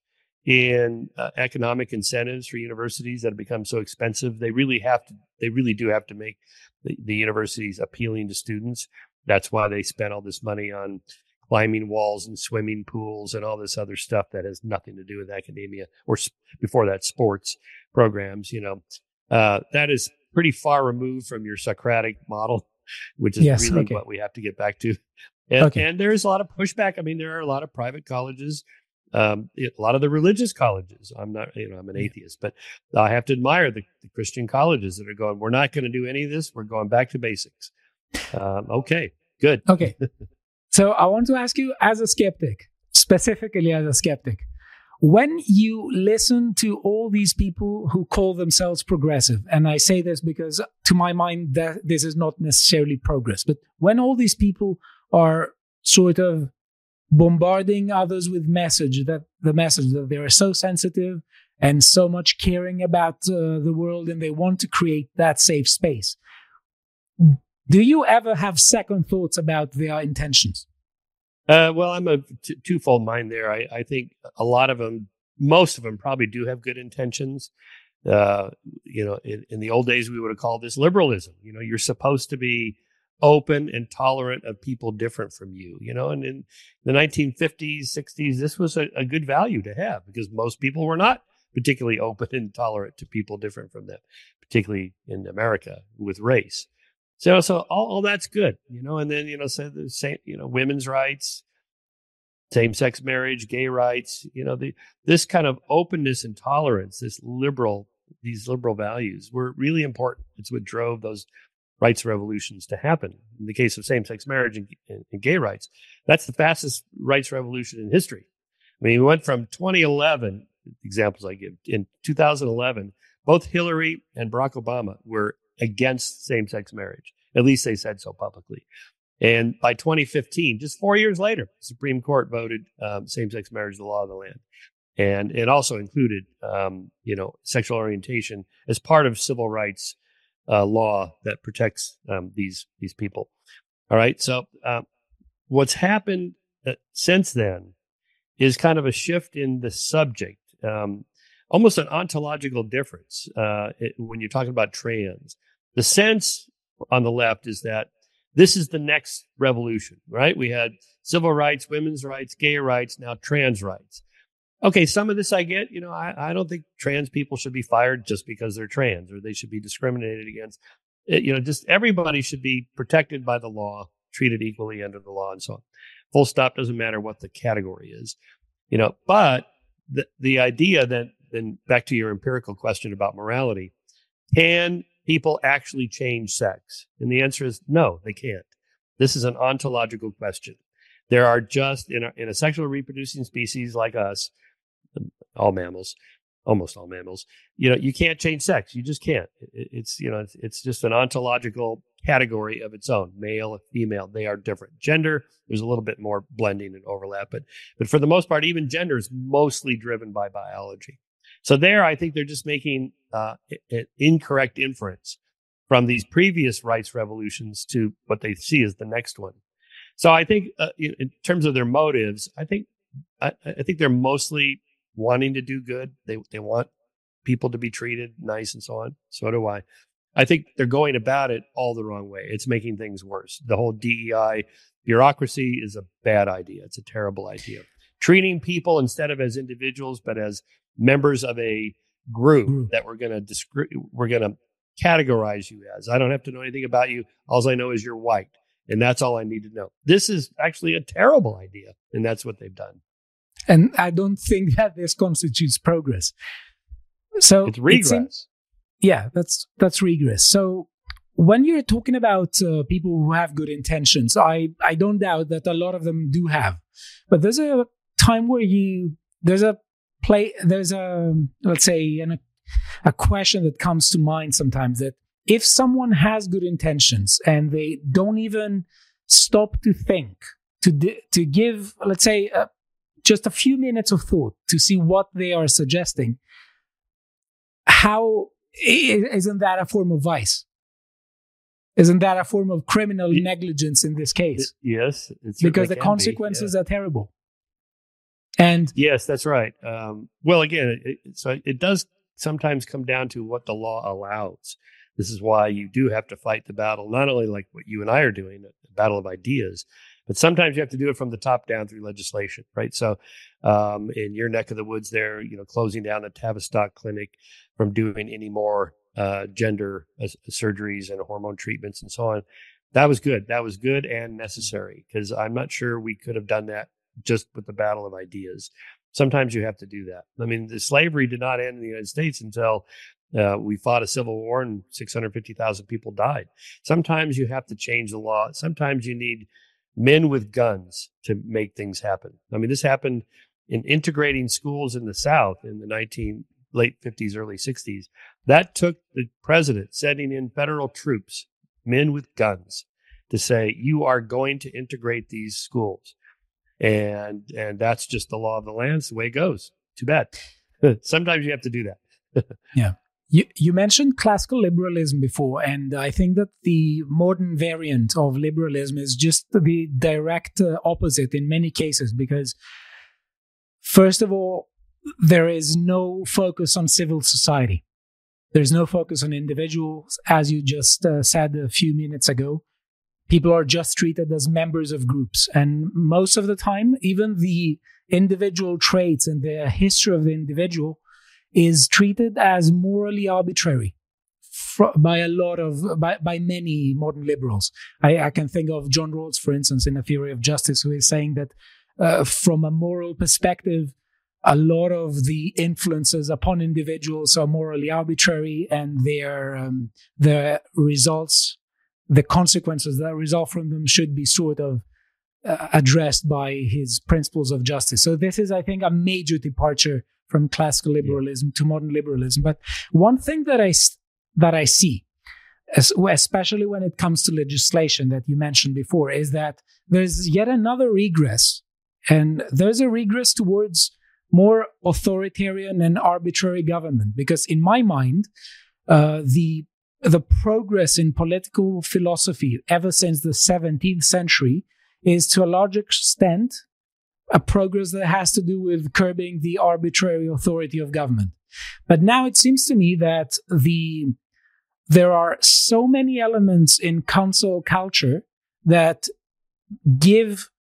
in economic incentives for universities that have become so expensive, they really do have to make the universities appealing to students. That's why they spent all this money on climbing walls and swimming pools and all this other stuff that has nothing to do with academia, or before that, sports programs. That is pretty far removed from your Socratic model, which is what we have to get back to. And there's a lot of pushback. I mean, there are a lot of private colleges, a lot of the religious colleges. I'm not, I'm an atheist, but I have to admire the Christian colleges that are going, we're not going to do any of this. We're going back to basics. Okay, good. Okay. So I want to ask you, as a skeptic, specifically as a skeptic, when you listen to all these people who call themselves progressive, and I say this because to my mind that this is not necessarily progress, but when all these people are sort of bombarding others with the message that they are so sensitive and so much caring about the world, and they want to create that safe space, do you ever have second thoughts about their intentions? Well, I'm a twofold mind there. I think a lot of them, most of them probably do have good intentions. In the old days, we would have called this liberalism. You're supposed to be open and tolerant of people different from you, and in the 1950s, 60s, this was a good value to have, because most people were not particularly open and tolerant to people different from them, particularly in America with race. So all that's good, and then, so the same, women's rights, same-sex marriage, gay rights, this kind of openness and tolerance, these liberal values were really important. It's what drove those rights revolutions to happen. In the case of same-sex marriage and gay rights, that's the fastest rights revolution in history. I mean, we went from 2011, examples I give, in 2011, both Hillary and Barack Obama were against same-sex marriage. At least they said so publicly. And by 2015, just 4 years later, the Supreme Court voted same-sex marriage the law of the land. And it also included, sexual orientation as part of civil rights law that protects these people. All right. So what's happened since then is kind of a shift in the subject, almost an ontological difference when you're talking about trans. The sense on the left is that this is the next revolution, right? We had civil rights, women's rights, gay rights, now trans rights. Okay, some of this I get. I don't think trans people should be fired just because they're trans, or they should be discriminated against. Just everybody should be protected by the law, treated equally under the law, and so on. Full stop. Doesn't matter what the category is. But the idea that, then back to your empirical question about morality, can people actually change sex? And the answer is no, they can't. This is an ontological question. There are just in a sexually reproducing species like us, all mammals, almost all mammals, you can't change sex. You just can't. It's just an ontological category of its own. Male, female, they are different. Gender, there's a little bit more blending and overlap, but for the most part, even gender is mostly driven by biology. So there, I think they're just making an incorrect inference from these previous rights revolutions to what they see as the next one. So I think in terms of their motives, I think they're mostly wanting to do good. They want people to be treated nice and so on. So do I. I think they're going about it all the wrong way. It's making things worse. The whole DEI bureaucracy is a bad idea. It's a terrible idea. Treating people instead of as individuals, but as members of a group that we're going to categorize you as. I don't have to know anything about you. All I know is you're white, and that's all I need to know. This is actually a terrible idea, and that's what they've done. And I don't think that this constitutes progress. So it's regress. That's regress. So when you're talking about people who have good intentions, I don't doubt that a lot of them do have. But there's a time where there's a question that comes to mind sometimes, that if someone has good intentions and they don't even stop to think, to give, let's say, just a few minutes of thought to see what they are suggesting, how isn't that a form of vice? Isn't that a form of criminal negligence in this case? Yes. Because the consequences are terrible. And yes, that's right. Well, again, it does sometimes come down to what the law allows. This is why you do have to fight the battle, not only like what you and I are doing, the battle of ideas, but sometimes you have to do it from the top down through legislation, right? So in your neck of the woods there, closing down the Tavistock Clinic from doing any more gender surgeries and hormone treatments and so on. That was good. That was good and necessary, because I'm not sure we could have done that just with the battle of ideas. Sometimes you have to do that. I mean, the slavery did not end in the United States until we fought a civil war and 650,000 people died. Sometimes you have to change the law. Sometimes you need men with guns to make things happen. I mean, this happened in integrating schools in the South in the late 50s, early 60s. That took the president sending in federal troops, men with guns, to say, you are going to integrate these schools. And that's just the law of the land. It's the way it goes. Too bad. Sometimes you have to do that. Yeah. You mentioned classical liberalism before, and I think that the modern variant of liberalism is just the direct opposite in many cases, because first of all, there is no focus on civil society. There's no focus on individuals, as you just said a few minutes ago. People are just treated as members of groups. And most of the time, even the individual traits and the history of the individual is treated as morally arbitrary by many modern liberals. I can think of John Rawls, for instance, in A Theory of Justice, who is saying that from a moral perspective, a lot of the influences upon individuals are morally arbitrary, and their results, the consequences that result from them, should be sort of addressed by his principles of justice. So this is, I think, a major departure from classical liberalism to modern liberalism. But one thing that I see, especially when it comes to legislation that you mentioned before, is that there's yet another regress. And there's a regress towards more authoritarian and arbitrary government. Because in my mind, the the progress in political philosophy ever since the 17th century is to a large extent a progress that has to do with curbing the arbitrary authority of government. But now it seems to me that there are so many elements in council culture that give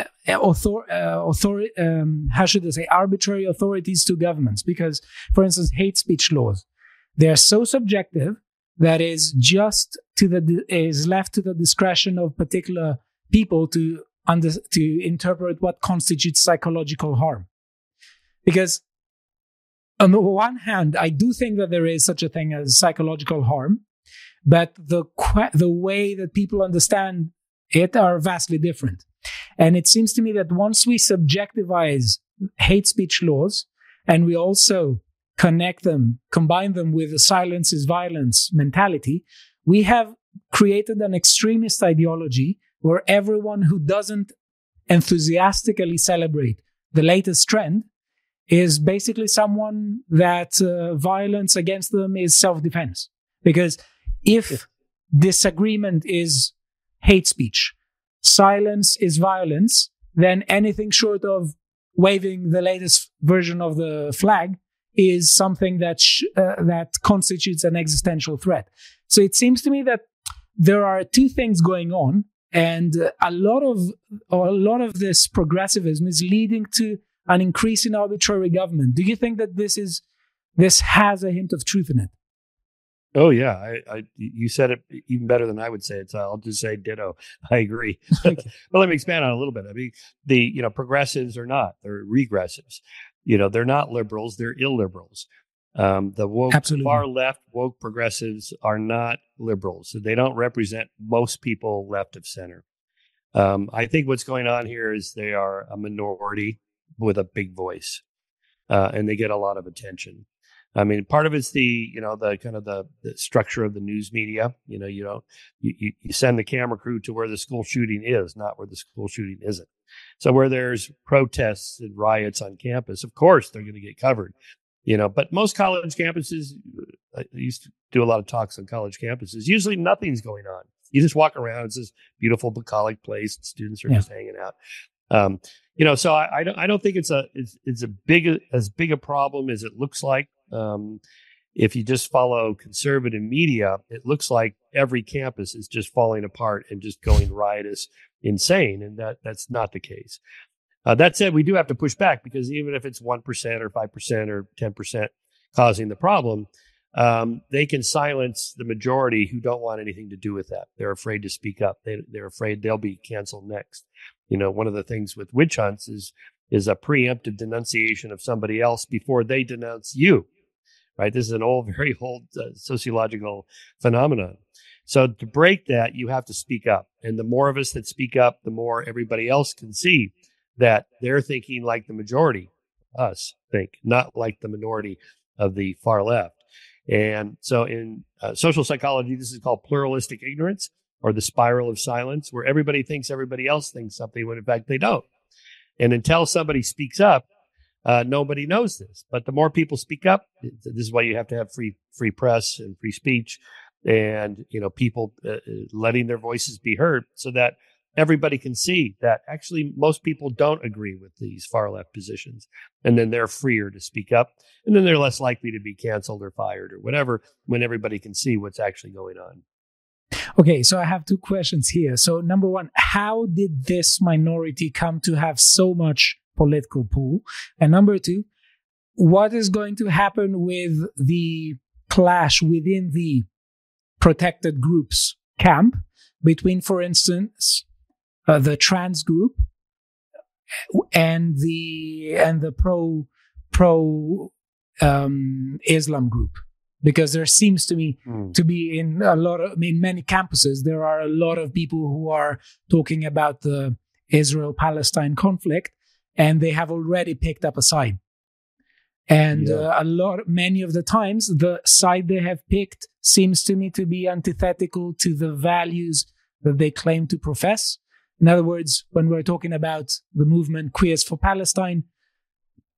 arbitrary authorities to governments. Because, for instance, hate speech laws, they are so subjective that is left to the discretion of particular people to interpret what constitutes psychological harm. Because on the one hand, I do think that there is such a thing as psychological harm, but the way that people understand it are vastly different. And it seems to me that once we subjectivize hate speech laws and we also combine them with the silence is violence mentality, we have created an extremist ideology where everyone who doesn't enthusiastically celebrate the latest trend is basically someone that violence against them is self-defense. Because if disagreement is hate speech, silence is violence, then anything short of waving the latest version of the flag is something that constitutes an existential threat. So it seems to me that there are two things going on, and a lot of this progressivism is leading to an increase in arbitrary government. Do you think that this has a hint of truth in it? Oh yeah, you said it even better than I would say it. So I'll just say ditto. I agree. Well, let me expand on it a little bit. I mean, progressives are not; they're regressives. They're not liberals; they're illiberals. The woke, far left woke progressives are not liberals. So they don't represent most people left of center. I think what's going on here is they are a minority with a big voice, and they get a lot of attention. I mean, part of it's the kind of the structure of the news media. You send the camera crew to where the school shooting is, not where the school shooting isn't. So where there's protests and riots on campus, of course they're going to get covered. But most college campuses, I used to do a lot of talks on college campuses. Usually nothing's going on. You just walk around. It's this beautiful bucolic place. And students are just hanging out. So I don't think it's as big a problem as it looks like. If you just follow conservative media, it looks like every campus is just falling apart and just going riotous, insane, and that's not the case. That said, we do have to push back, because even if it's 1% or 5% or 10% causing the problem, they can silence the majority who don't want anything to do with that. They're afraid to speak up. They're afraid they'll be canceled next. One of the things with witch hunts is a preemptive denunciation of somebody else before they denounce you. Right? This is very old sociological phenomenon. So to break that, you have to speak up. And the more of us that speak up, the more everybody else can see that they're thinking like the majority, us think, not like the minority of the far left. And so in social psychology, this is called pluralistic ignorance, or the spiral of silence, where everybody thinks everybody else thinks something when in fact they don't. And until somebody speaks up, nobody knows this. But the more people speak up, this is why you have to have free press and free speech, and people letting their voices be heard, so that everybody can see that actually most people don't agree with these far left positions, and then they're freer to speak up, and then they're less likely to be canceled or fired or whatever, when everybody can see what's actually going on. Okay, so I have two questions here. So number one, how did this minority come to have so much political pull? And number two, what is going to happen with the clash within the protected groups camp between, for instance, the trans group and the pro Islam group? Because there seems to me to be in many campuses, there are a lot of people who are talking about the Israel-Palestine conflict, and they have already picked up a side. And many of the times, the side they have picked seems to me to be antithetical to the values that they claim to profess. In other words, when we're talking about the movement Queers for Palestine,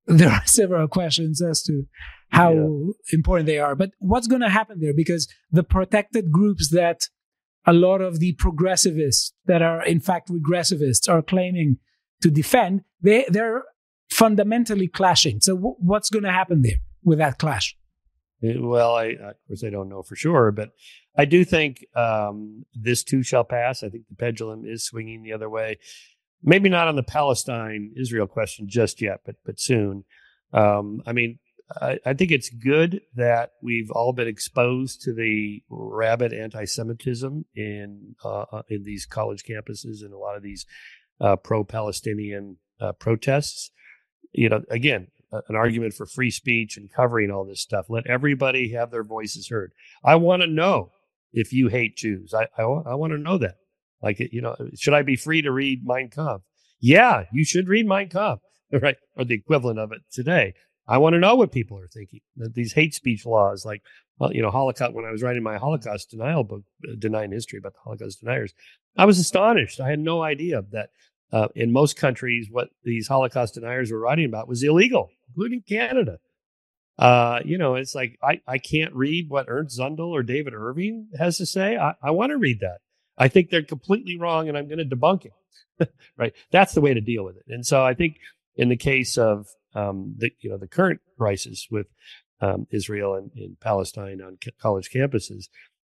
there are several questions as to how important they are. But what's going to happen there? Because the protected groups that a lot of the progressivists that are in fact regressivists are claiming to defend, they're fundamentally clashing. So what's going to happen there with that clash? Well, of course, I don't know for sure, but I do think this too shall pass. I think the pendulum is swinging the other way. Maybe not on the Palestine-Israel question just yet, but soon. I mean, I think it's good that we've all been exposed to the rabid anti-Semitism in these college campuses and a lot of these pro-Palestinian protests. You know, again, an argument for free speech and covering all this stuff. Let everybody have their voices heard. I want to know if you hate Jews. I want to know that. Like, you know, should I be free to read Mein Kampf? Yeah, you should read Mein Kampf, right? Or the equivalent of it today. I want to know what people are thinking. These hate speech laws, like, well, you know, Holocaust, when I was writing my Holocaust denial book, Denying History, about the Holocaust deniers, I was astonished. I had no idea that in most countries, what these Holocaust deniers were writing about was illegal, including Canada. You know, it's like, I can't read what Ernst Zundel or David Irving has to say. I want to read that. I think they're completely wrong, and I'm going to debunk it. Right? That's the way to deal with it. And so I think in the case of the current crisis with Israel and Palestine on college campuses,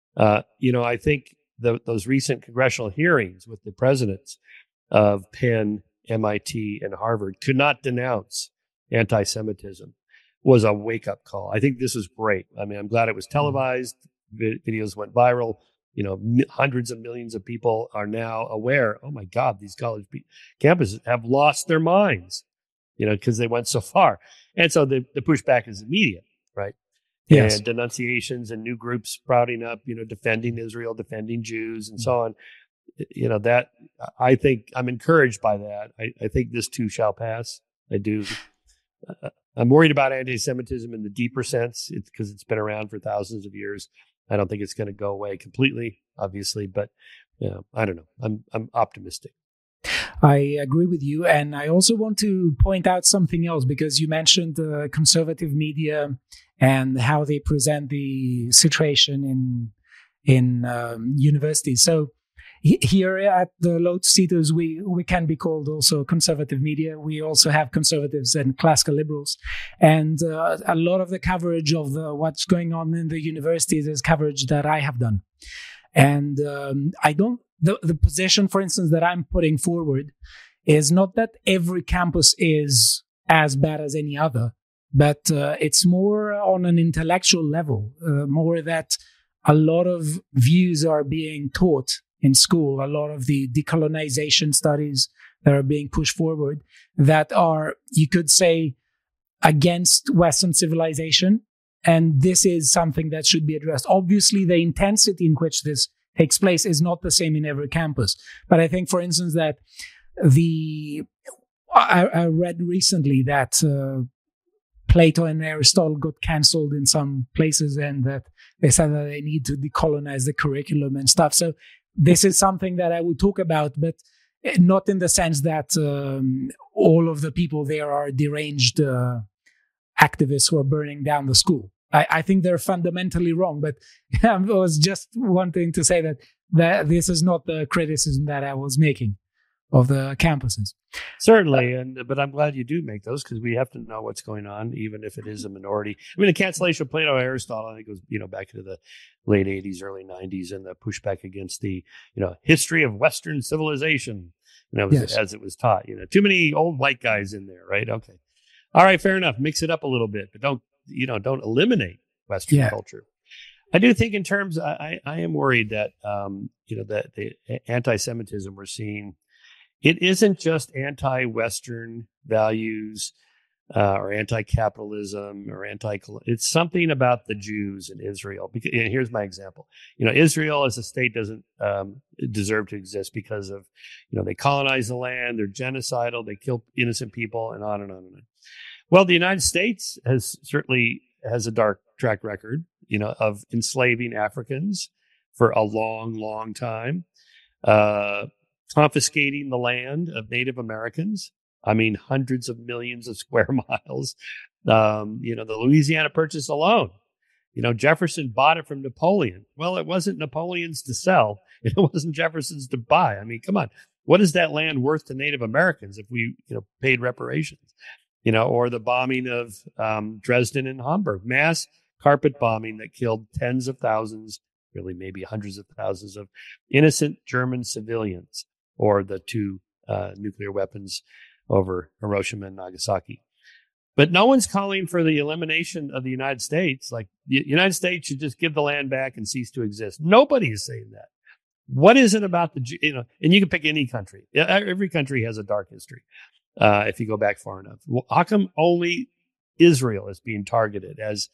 I think those recent congressional hearings with the presidents of Penn, MIT, and Harvard could not denounce anti-Semitism was a wake-up call. I think this is great. I mean, I'm glad it was televised. Videos went viral. You know, hundreds of millions of people are now aware, oh my God, these college campuses have lost their minds, you know, because they went so far. And so the pushback is immediate, right? Yes. And denunciations and new groups sprouting up, you know, defending Israel, defending Jews, and so on. You know, that I think I'm encouraged by that. I think this too shall pass. I do. I'm worried about anti-Semitism in the deeper sense. It's because it's been around for thousands of years. I don't think it's going to go away completely, obviously, but I don't know. I'm optimistic. I agree with you. And I also want to point out something else, because you mentioned conservative media and how they present the situation in universities. So here at the Lotus Eaters, we can be called also conservative media. We also have conservatives and classical liberals. And a lot of the coverage of what's going on in the universities is coverage that I have done. And the position, for instance, that I'm putting forward is not that every campus is as bad as any other, but it's more on an intellectual level, more that a lot of views are being taught in school, a lot of the decolonization studies that are being pushed forward that are, you could say, against Western civilization. And this is something that should be addressed. Obviously, the intensity in which this takes place is not the same in every campus. But I think, for instance, that I read recently that Plato and Aristotle got cancelled in some places, and that they said that they need to decolonize the curriculum and stuff. So this is something that I would talk about, but not in the sense that all of the people there are deranged activists who are burning down the school. I think they're fundamentally wrong, but I was just wanting to say that this is not the criticism that I was making of the campuses. Certainly, but I'm glad you do make those, because we have to know what's going on, even if it is a minority. I mean, the cancellation of Plato and Aristotle, I think, goes back into the late 80s, early 90s, and the pushback against the history of Western civilization, yes, as it was taught. Too many old white guys in there, right? Okay, all right, fair enough. Mix it up a little bit, but don't eliminate Western culture. I do think, in terms, I am worried that that the anti-Semitism we're seeing, it isn't just anti-Western values or anti-capitalism or it's something about the Jews in Israel. Because, and here's my example. Israel as a state doesn't deserve to exist because of, they colonize the land, they're genocidal, they kill innocent people, and on and on and on. Well, the United States certainly has a dark track record, of enslaving Africans for a long, long time. Confiscating the land of Native Americans I mean, hundreds of millions of square miles. The Louisiana Purchase alone. Jefferson bought it from Napoleon. Well, it wasn't Napoleon's to sell. It wasn't Jefferson's to buy. I mean, come on. What is that land worth to Native Americans if we, paid reparations? Or the bombing of Dresden and Hamburg, mass carpet bombing that killed tens of thousands, really maybe hundreds of thousands of innocent German civilians, or the two nuclear weapons over Hiroshima and Nagasaki. But no one's calling for the elimination of the United States. Like, the United States should just give the land back and cease to exist. Nobody is saying that. What is it about and you can pick any country. Every country has a dark history if you go back far enough. Well, how come only Israel is being targeted as,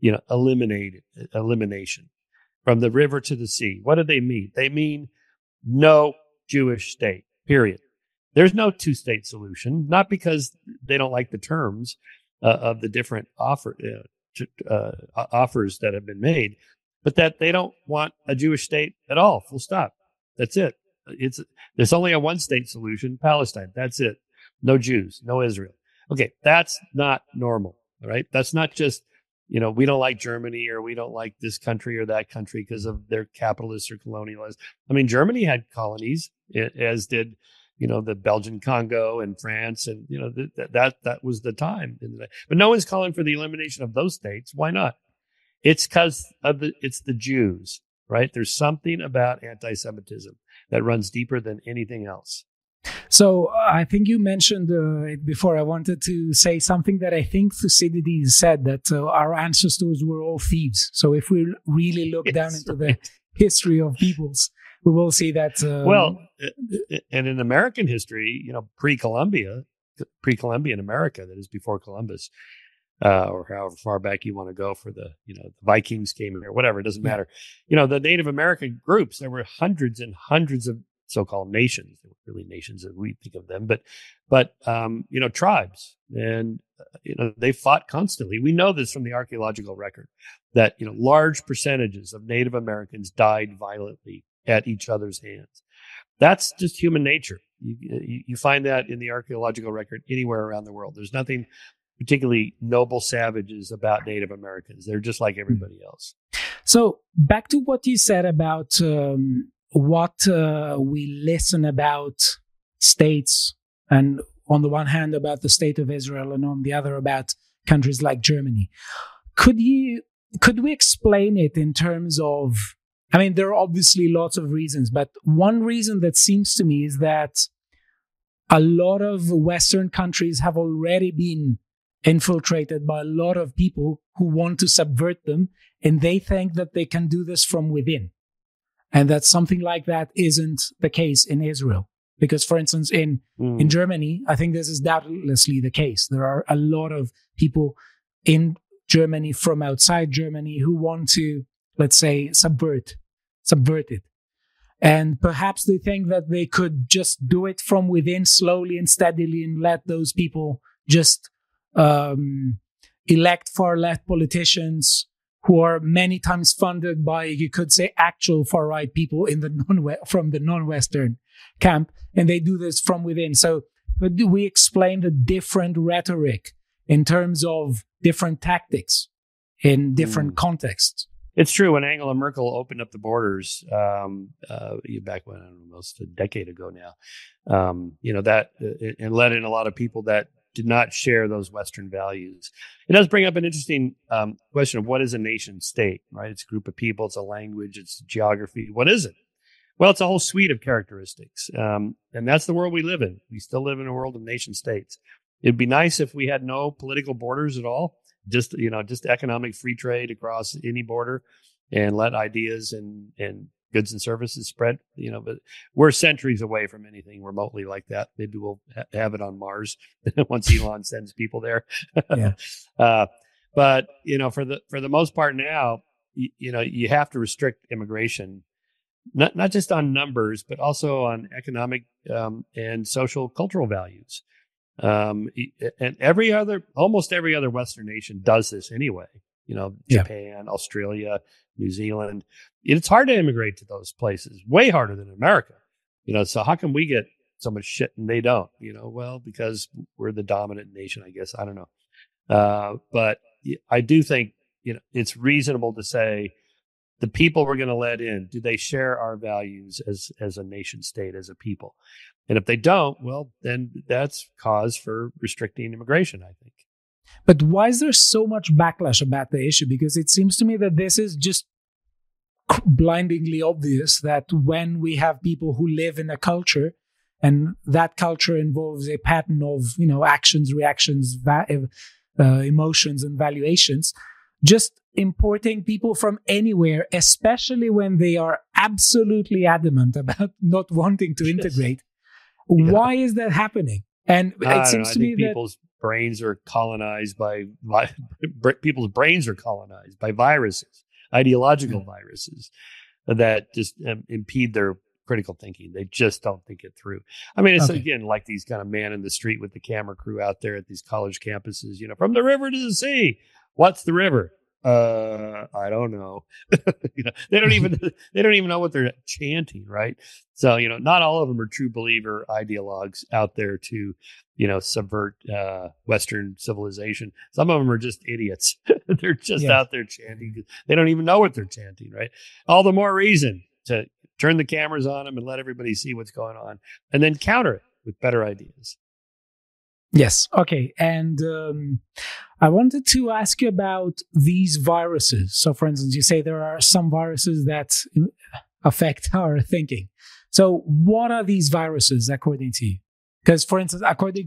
elimination from the river to the sea? What do they mean? They mean no Jewish state, period. There's no two-state solution, not because they don't like the terms of the different offers that have been made, but that they don't want a Jewish state at all, full stop. That's it. There's only a one-state solution, Palestine. That's it. No Jews, no Israel. Okay, that's not normal, all right? That's not just, we don't like Germany, or we don't like this country or that country because of their capitalists or colonialists. I mean, Germany had colonies, as did the Belgian Congo and France, and that was the time. But no one's calling for the elimination of those states. Why not? It's because it's the Jews, right? There's something about anti-Semitism that runs deeper than anything else. So I think you mentioned it before. I wanted to say something that I think Thucydides said, that our ancestors were all thieves. So if we really look down into the history of peoples, we will see that. And in American history, pre-Columbian America, that is before Columbus, or however far back you want to go for the Vikings came here, whatever, it doesn't matter. The Native American groups, there were hundreds and hundreds of so-called nations. They were really nations as we think of them, but tribes, and they fought constantly. We know this from the archaeological record that large percentages of Native Americans died violently at each other's hands. That's just human nature. You find that in the archaeological record anywhere around the world. There's nothing particularly noble savages about Native Americans. They're just like everybody else. So back to what you said about what we listen about states, and on the one hand about the state of Israel, and on the other about countries like Germany. Could we explain it in terms of, I mean, there are obviously lots of reasons, but one reason that seems to me is that a lot of Western countries have already been infiltrated by a lot of people who want to subvert them, and they think that they can do this from within. And that something like that isn't the case in Israel. Because, for instance, in Germany, I think this is doubtlessly the case. There are a lot of people in Germany from outside Germany who want to, let's say, subvert it. And perhaps they think that they could just do it from within slowly and steadily, and let those people just elect far-left politicians who are many times funded by, you could say, actual far-right people in the from the non-Western camp, and they do this from within. So could we explain the different rhetoric in terms of different tactics in different contexts? It's true. When Angela Merkel opened up the borders back when, I don't know, almost a decade ago now, that and let in a lot of people that did not share those Western values. It does bring up an interesting question of what is a nation state, right? It's a group of people, it's a language, it's geography. What is it? Well, it's a whole suite of characteristics. And that's the world we live in. We still live in a world of nation states. It'd be nice if we had no political borders at all, just economic free trade across any border, and let ideas and goods and services spread, but we're centuries away from anything remotely like that. Maybe we'll have it on Mars once Elon sends people there. Yeah. But for the most part now, you have to restrict immigration, not just on numbers, but also on economic and social cultural values. And almost every other Western nation does this anyway. Japan, Australia, New Zealand. It's hard to immigrate to those places, way harder than America. So how can we get so much shit and they don't, well, because we're the dominant nation, I guess. I don't know. But I do think, it's reasonable to say the people we're going to let in, do they share our values as a nation state, as a people? And if they don't, well, then that's cause for restricting immigration, I think. But why is there so much backlash about the issue? Because it seems to me that this is just blindingly obvious that when we have people who live in a culture and that culture involves a pattern of, actions, reactions, emotions and valuations, just importing people from anywhere, especially when they are absolutely adamant about not wanting to integrate. Why is that happening? And it seems to me that people's brains are colonized by viruses, ideological viruses that just impede their critical thinking. They just don't think it through. I mean, it's again like these kind of man in the street with the camera crew out there at these college campuses, from the river to the sea. What's the river? I don't know. They don't even know what they're chanting, right? So, not all of them are true believer ideologues out there to, subvert Western civilization. Some of them are just idiots. They're just out there chanting. They don't even know what they're chanting, right? All the more reason to turn the cameras on them and let everybody see what's going on, and then counter it with better ideas. Yes. Okay. And I wanted to ask you about these viruses. So, for instance, you say there are some viruses that affect our thinking. So what are these viruses according to you? Because, for instance,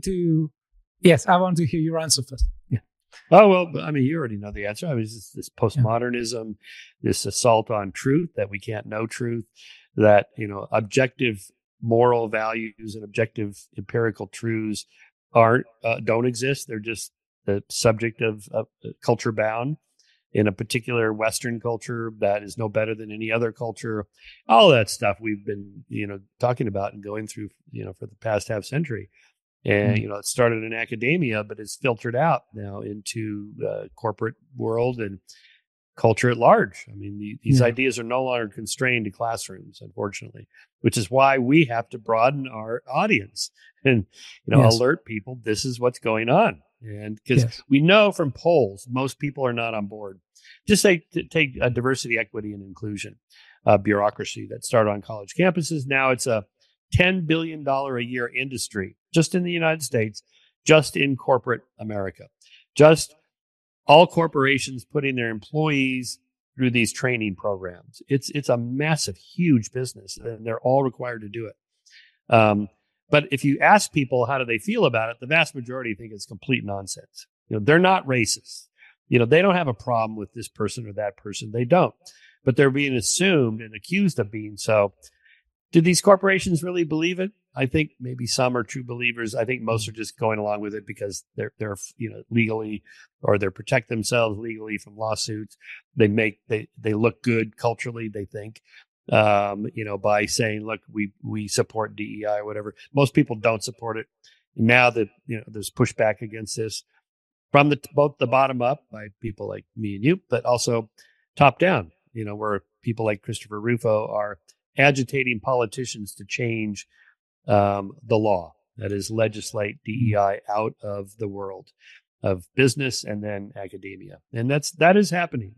yes, I want to hear your answer first. Yeah. Oh, well, I mean, you already know the answer. I mean, this postmodernism, this assault on truth, that we can't know truth, that, objective moral values and objective empirical truths don't exist. They're just the subject of culture bound in a particular Western culture that is no better than any other culture. All that stuff we've been, talking about and going through, for the past half century. And, it started in academia, but it's filtered out now into the corporate world and culture at large. I mean, these ideas are no longer constrained to classrooms, unfortunately, which is why we have to broaden our audience and, alert people this is what's going on. And because we know from polls, most people are not on board. Just take diversity, equity, and inclusion bureaucracy that started on college campuses. Now it's a $10 billion a year industry just in the United States, just in corporate America, just all corporations putting their employees through these training programs. It's a massive, huge business, and they're all required to do it. But if you ask people how do they feel about it, the vast majority think it's complete nonsense. They're not racist. They don't have a problem with this person or that person. They don't. But they're being assumed and accused of being so. Do these corporations really believe it? I think maybe some are true believers. I think most are just going along with it because they're legally, or they protect themselves legally from lawsuits. They look good culturally, they think, by saying, look, we support DEI or whatever. Most people don't support it. And now that, there's pushback against this from both the bottom up by people like me and you, but also top down, where people like Christopher Rufo are agitating politicians to change the law, that is, legislate DEI out of the world of business and then academia, and that is happening.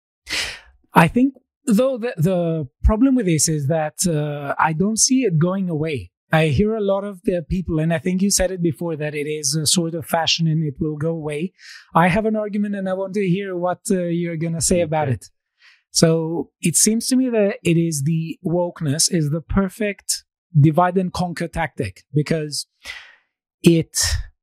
I think, though, the problem with this is that I don't see it going away. I hear a lot of the people, and I think you said it before, that it is a sort of fashion and it will go away. I have an argument, and I want to hear what you're going to say about it. So it seems to me that it is the wokeness is the perfect divide and conquer tactic, because it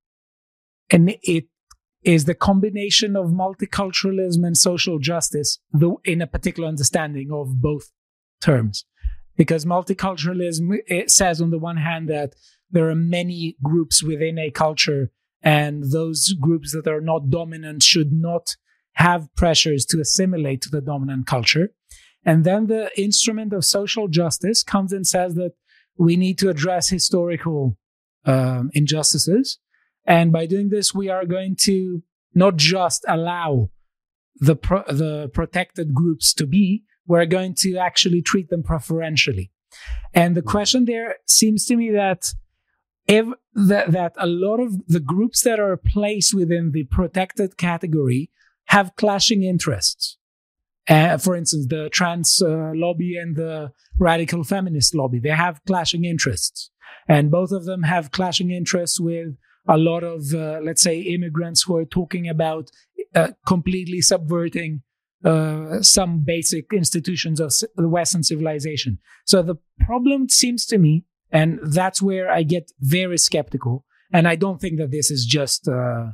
is the combination of multiculturalism and social justice, though in a particular understanding of both terms. Because multiculturalism, it says on the one hand that there are many groups within a culture, and those groups that are not dominant should not have pressures to assimilate to the dominant culture. And then the instrument of social justice comes and says that we need to address historical injustices. And by doing this, we are going to not just allow the protected groups to be, we're going to actually treat them preferentially. And the question there seems to me that that a lot of the groups that are placed within the protected category have clashing interests. For instance, the trans lobby and the radical feminist lobby, they have clashing interests. And both of them have clashing interests with a lot of, let's say, immigrants who are talking about completely subverting some basic institutions of the Western civilization. So the problem seems to me, and that's where I get very skeptical, and I don't think that this is just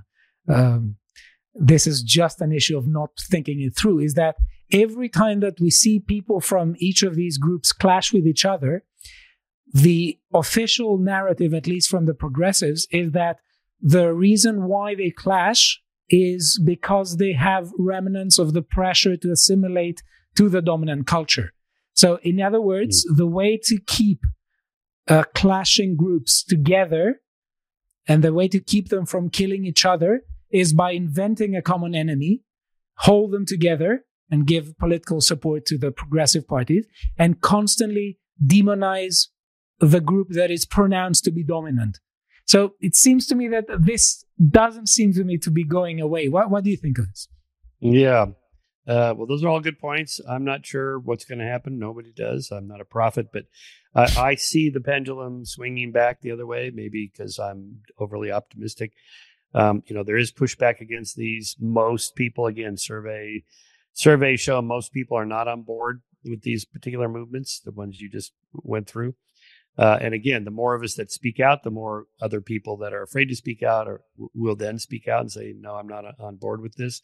an issue of not thinking it through, is that every time that we see people from each of these groups clash with each other, the official narrative, at least from the progressives, is that the reason why they clash is because they have remnants of the pressure to assimilate to the dominant culture. So, in other words, the way to keep clashing groups together and the way to keep them from killing each other is by inventing a common enemy, hold them together, and give political support to the progressive parties, and constantly demonize the group that is pronounced to be dominant. So it seems to me that this doesn't seem to me to be going away. What do you think of this? Yeah. Well, those are all good points. I'm not sure what's going to happen. Nobody does. I'm not a prophet, but I see the pendulum swinging back the other way, maybe because I'm overly optimistic. There is pushback against these. Most people, again, surveys show most people are not on board with these particular movements, the ones you just went through. And again, the more of us that speak out, the more other people that are afraid to speak out will then speak out and say, no, I'm not on board with this.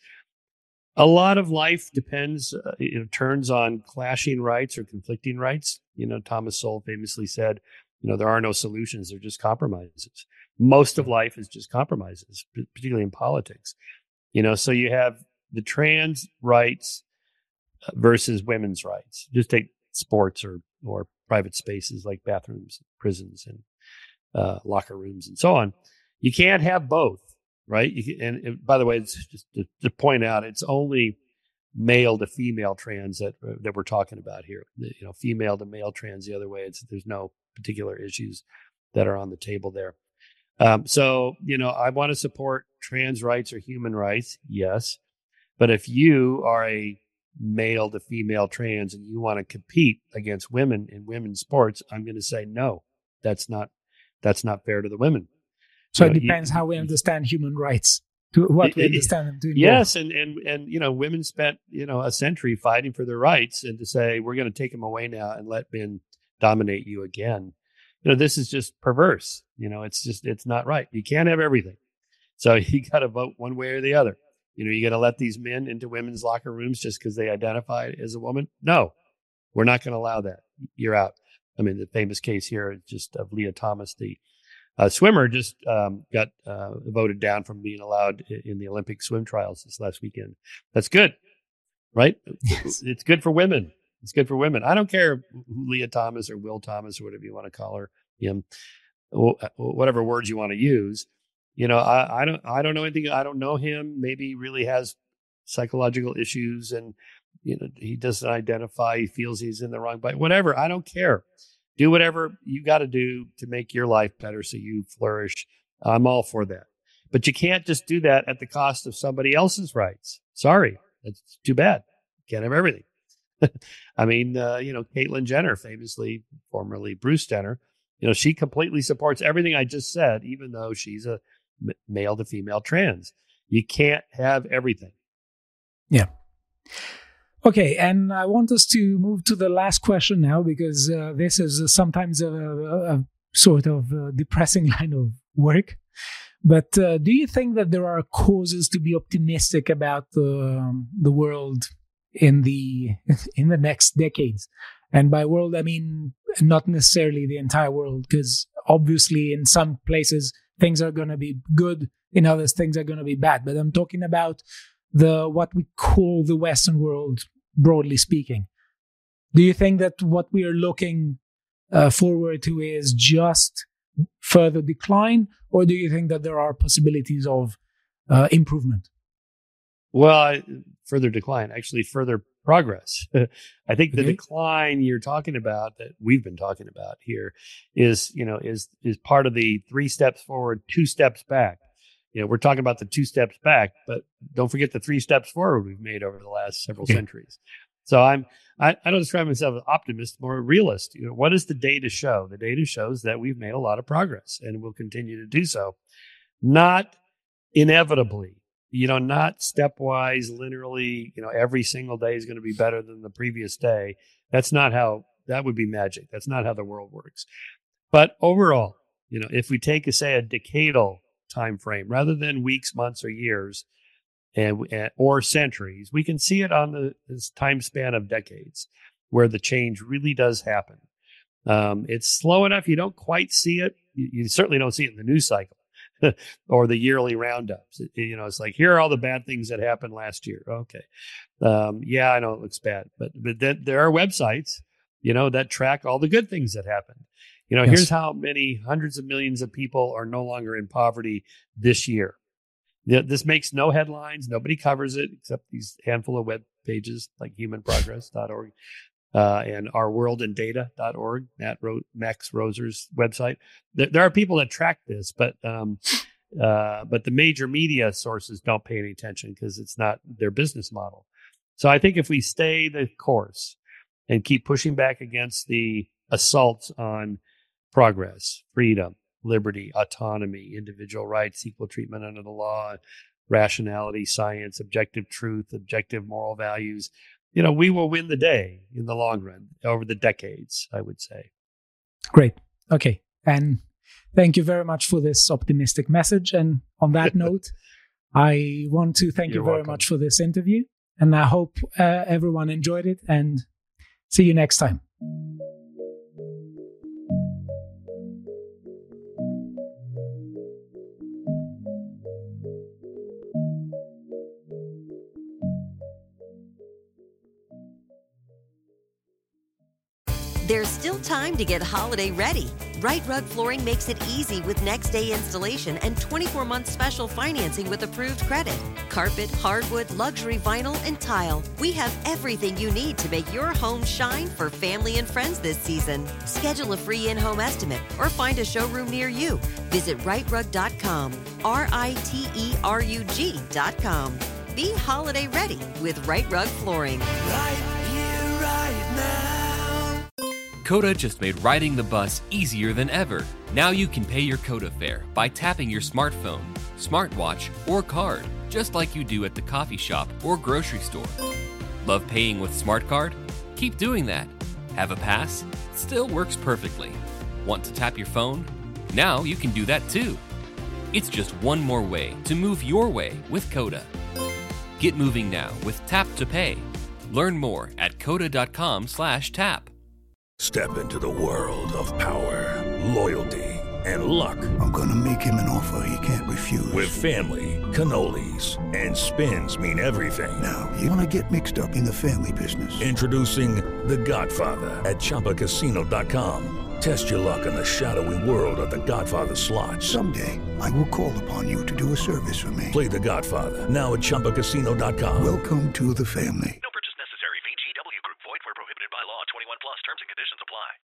A lot of life depends, turns on clashing rights or conflicting rights. Thomas Sowell famously said, there are no solutions. They're just compromises. Most of life is just compromises, particularly in politics. So you have the trans rights versus women's rights. Just take sports or private spaces like bathrooms, prisons, and locker rooms, and so on. You can't have both, right? And by the way, it's just to point out, it's only male to female trans that we're talking about here. Female to male trans the other way. There's no particular issues that are on the table there. So I want to support trans rights or human rights, yes, but if you are a male to female trans and you want to compete against women in women's sports, I'm going to say no. That's not fair to the women. So it depends how we understand human rights, to what we understand them to. Yes, and women spent a century fighting for their rights, and to say we're going to take them away now and let men dominate you again, this is just perverse. It's not right. You can't have everything, so you got to vote one way or the other. You got to let these men into women's locker rooms just because they identify as a woman? No, we're not going to allow that. You're out. I mean, the famous case here is just of Leah Thomas, the swimmer, just got voted down from being allowed in the Olympic swim trials this last weekend. That's good, right? Yes. It's good for women. It's good for women. I don't care who Leah Thomas or Will Thomas or whatever you want to call her, him, whatever words you want to use. I don't know anything. I don't know him. Maybe he really has psychological issues and, he doesn't identify. He feels he's in the wrong, but whatever. I don't care. Do whatever you got to do to make your life better so you flourish. I'm all for that. But you can't just do that at the cost of somebody else's rights. Sorry. That's too bad. You can't have everything. I mean, Caitlyn Jenner, famously, formerly Bruce Jenner, she completely supports everything I just said, even though she's a male to female trans. You can't have everything. Yeah. Okay, and I want us to move to the last question now, because this is sometimes a sort of depressing line of work. But do you think that there are causes to be optimistic about the world in the next decades? And by world, I mean not necessarily the entire world, because obviously in some places things are going to be good, in others things are going to be bad. But I'm talking about what we call the Western world, broadly speaking. Do you think that what we are looking forward to is just further decline, or do you think that there are possibilities of improvement? Well, further decline, actually further progress. I think the decline you're talking about, that we've been talking about here, is part of the 3 steps forward, 2 steps back. We're talking about the 2 steps back, but don't forget the 3 steps forward we've made over the last several centuries. So I don't describe myself as optimist, more a realist. What does the data show? The data shows that we've made a lot of progress and will continue to do so. Not inevitably, not stepwise, linearly, every single day is going to be better than the previous day. That's not how, that would be magic. That's not how the world works. But overall, if we take, say, a decadal time frame rather than weeks, months, or years, or centuries, we can see it on this time span of decades where the change really does happen. It's slow enough you don't quite see it. You certainly don't see it in the news cycle or the yearly roundups. It's like, here are all the bad things that happened last year. Okay. Yeah, I know it looks bad, but then there are websites, that track all the good things that happened. Here's how many hundreds of millions of people are no longer in poverty this year. This makes no headlines. Nobody covers it except these handful of web pages like humanprogress.org and ourworldanddata.org, Max Roser's website. There are people that track this, but the major media sources don't pay any attention because it's not their business model. So I think if we stay the course and keep pushing back against the assaults on progress, freedom, liberty, autonomy, individual rights, equal treatment under the law, rationality, science, objective truth, objective moral values, we will win the day in the long run over the decades, I would say. Great. Okay. And thank you very much for this optimistic message. And on that note, I want to thank you very much for this interview. And I hope everyone enjoyed it, and see you next time. There's still time to get holiday ready. Right Rug Flooring makes it easy with next day installation and 24-month special financing with approved credit. Carpet, hardwood, luxury vinyl, and tile. We have everything you need to make your home shine for family and friends this season. Schedule a free in-home estimate or find a showroom near you. Visit rightrug.com, RITERUG.com. Be holiday ready with Right Rug Flooring. Right here, right now. Coda just made riding the bus easier than ever. Now you can pay your Coda fare by tapping your smartphone, smartwatch, or card, just like you do at the coffee shop or grocery store. Love paying with Smart Card? Keep doing that. Have a pass? Still works perfectly. Want to tap your phone? Now you can do that too. It's just one more way to move your way with Coda. Get moving now with Tap to Pay. Learn more at coda.com/tap. Step into the world of power, loyalty, and luck. I'm gonna make him an offer he can't refuse. With family, cannolis, and spins mean everything. Now, you wanna get mixed up in the family business. Introducing The Godfather at ChumbaCasino.com. Test your luck in the shadowy world of The Godfather slot. Someday, I will call upon you to do a service for me. Play The Godfather now at ChumbaCasino.com. Welcome to the family. No purchase necessary. VGW Group. Void where prohibited by law. 21 plus. Terms and conditions apply.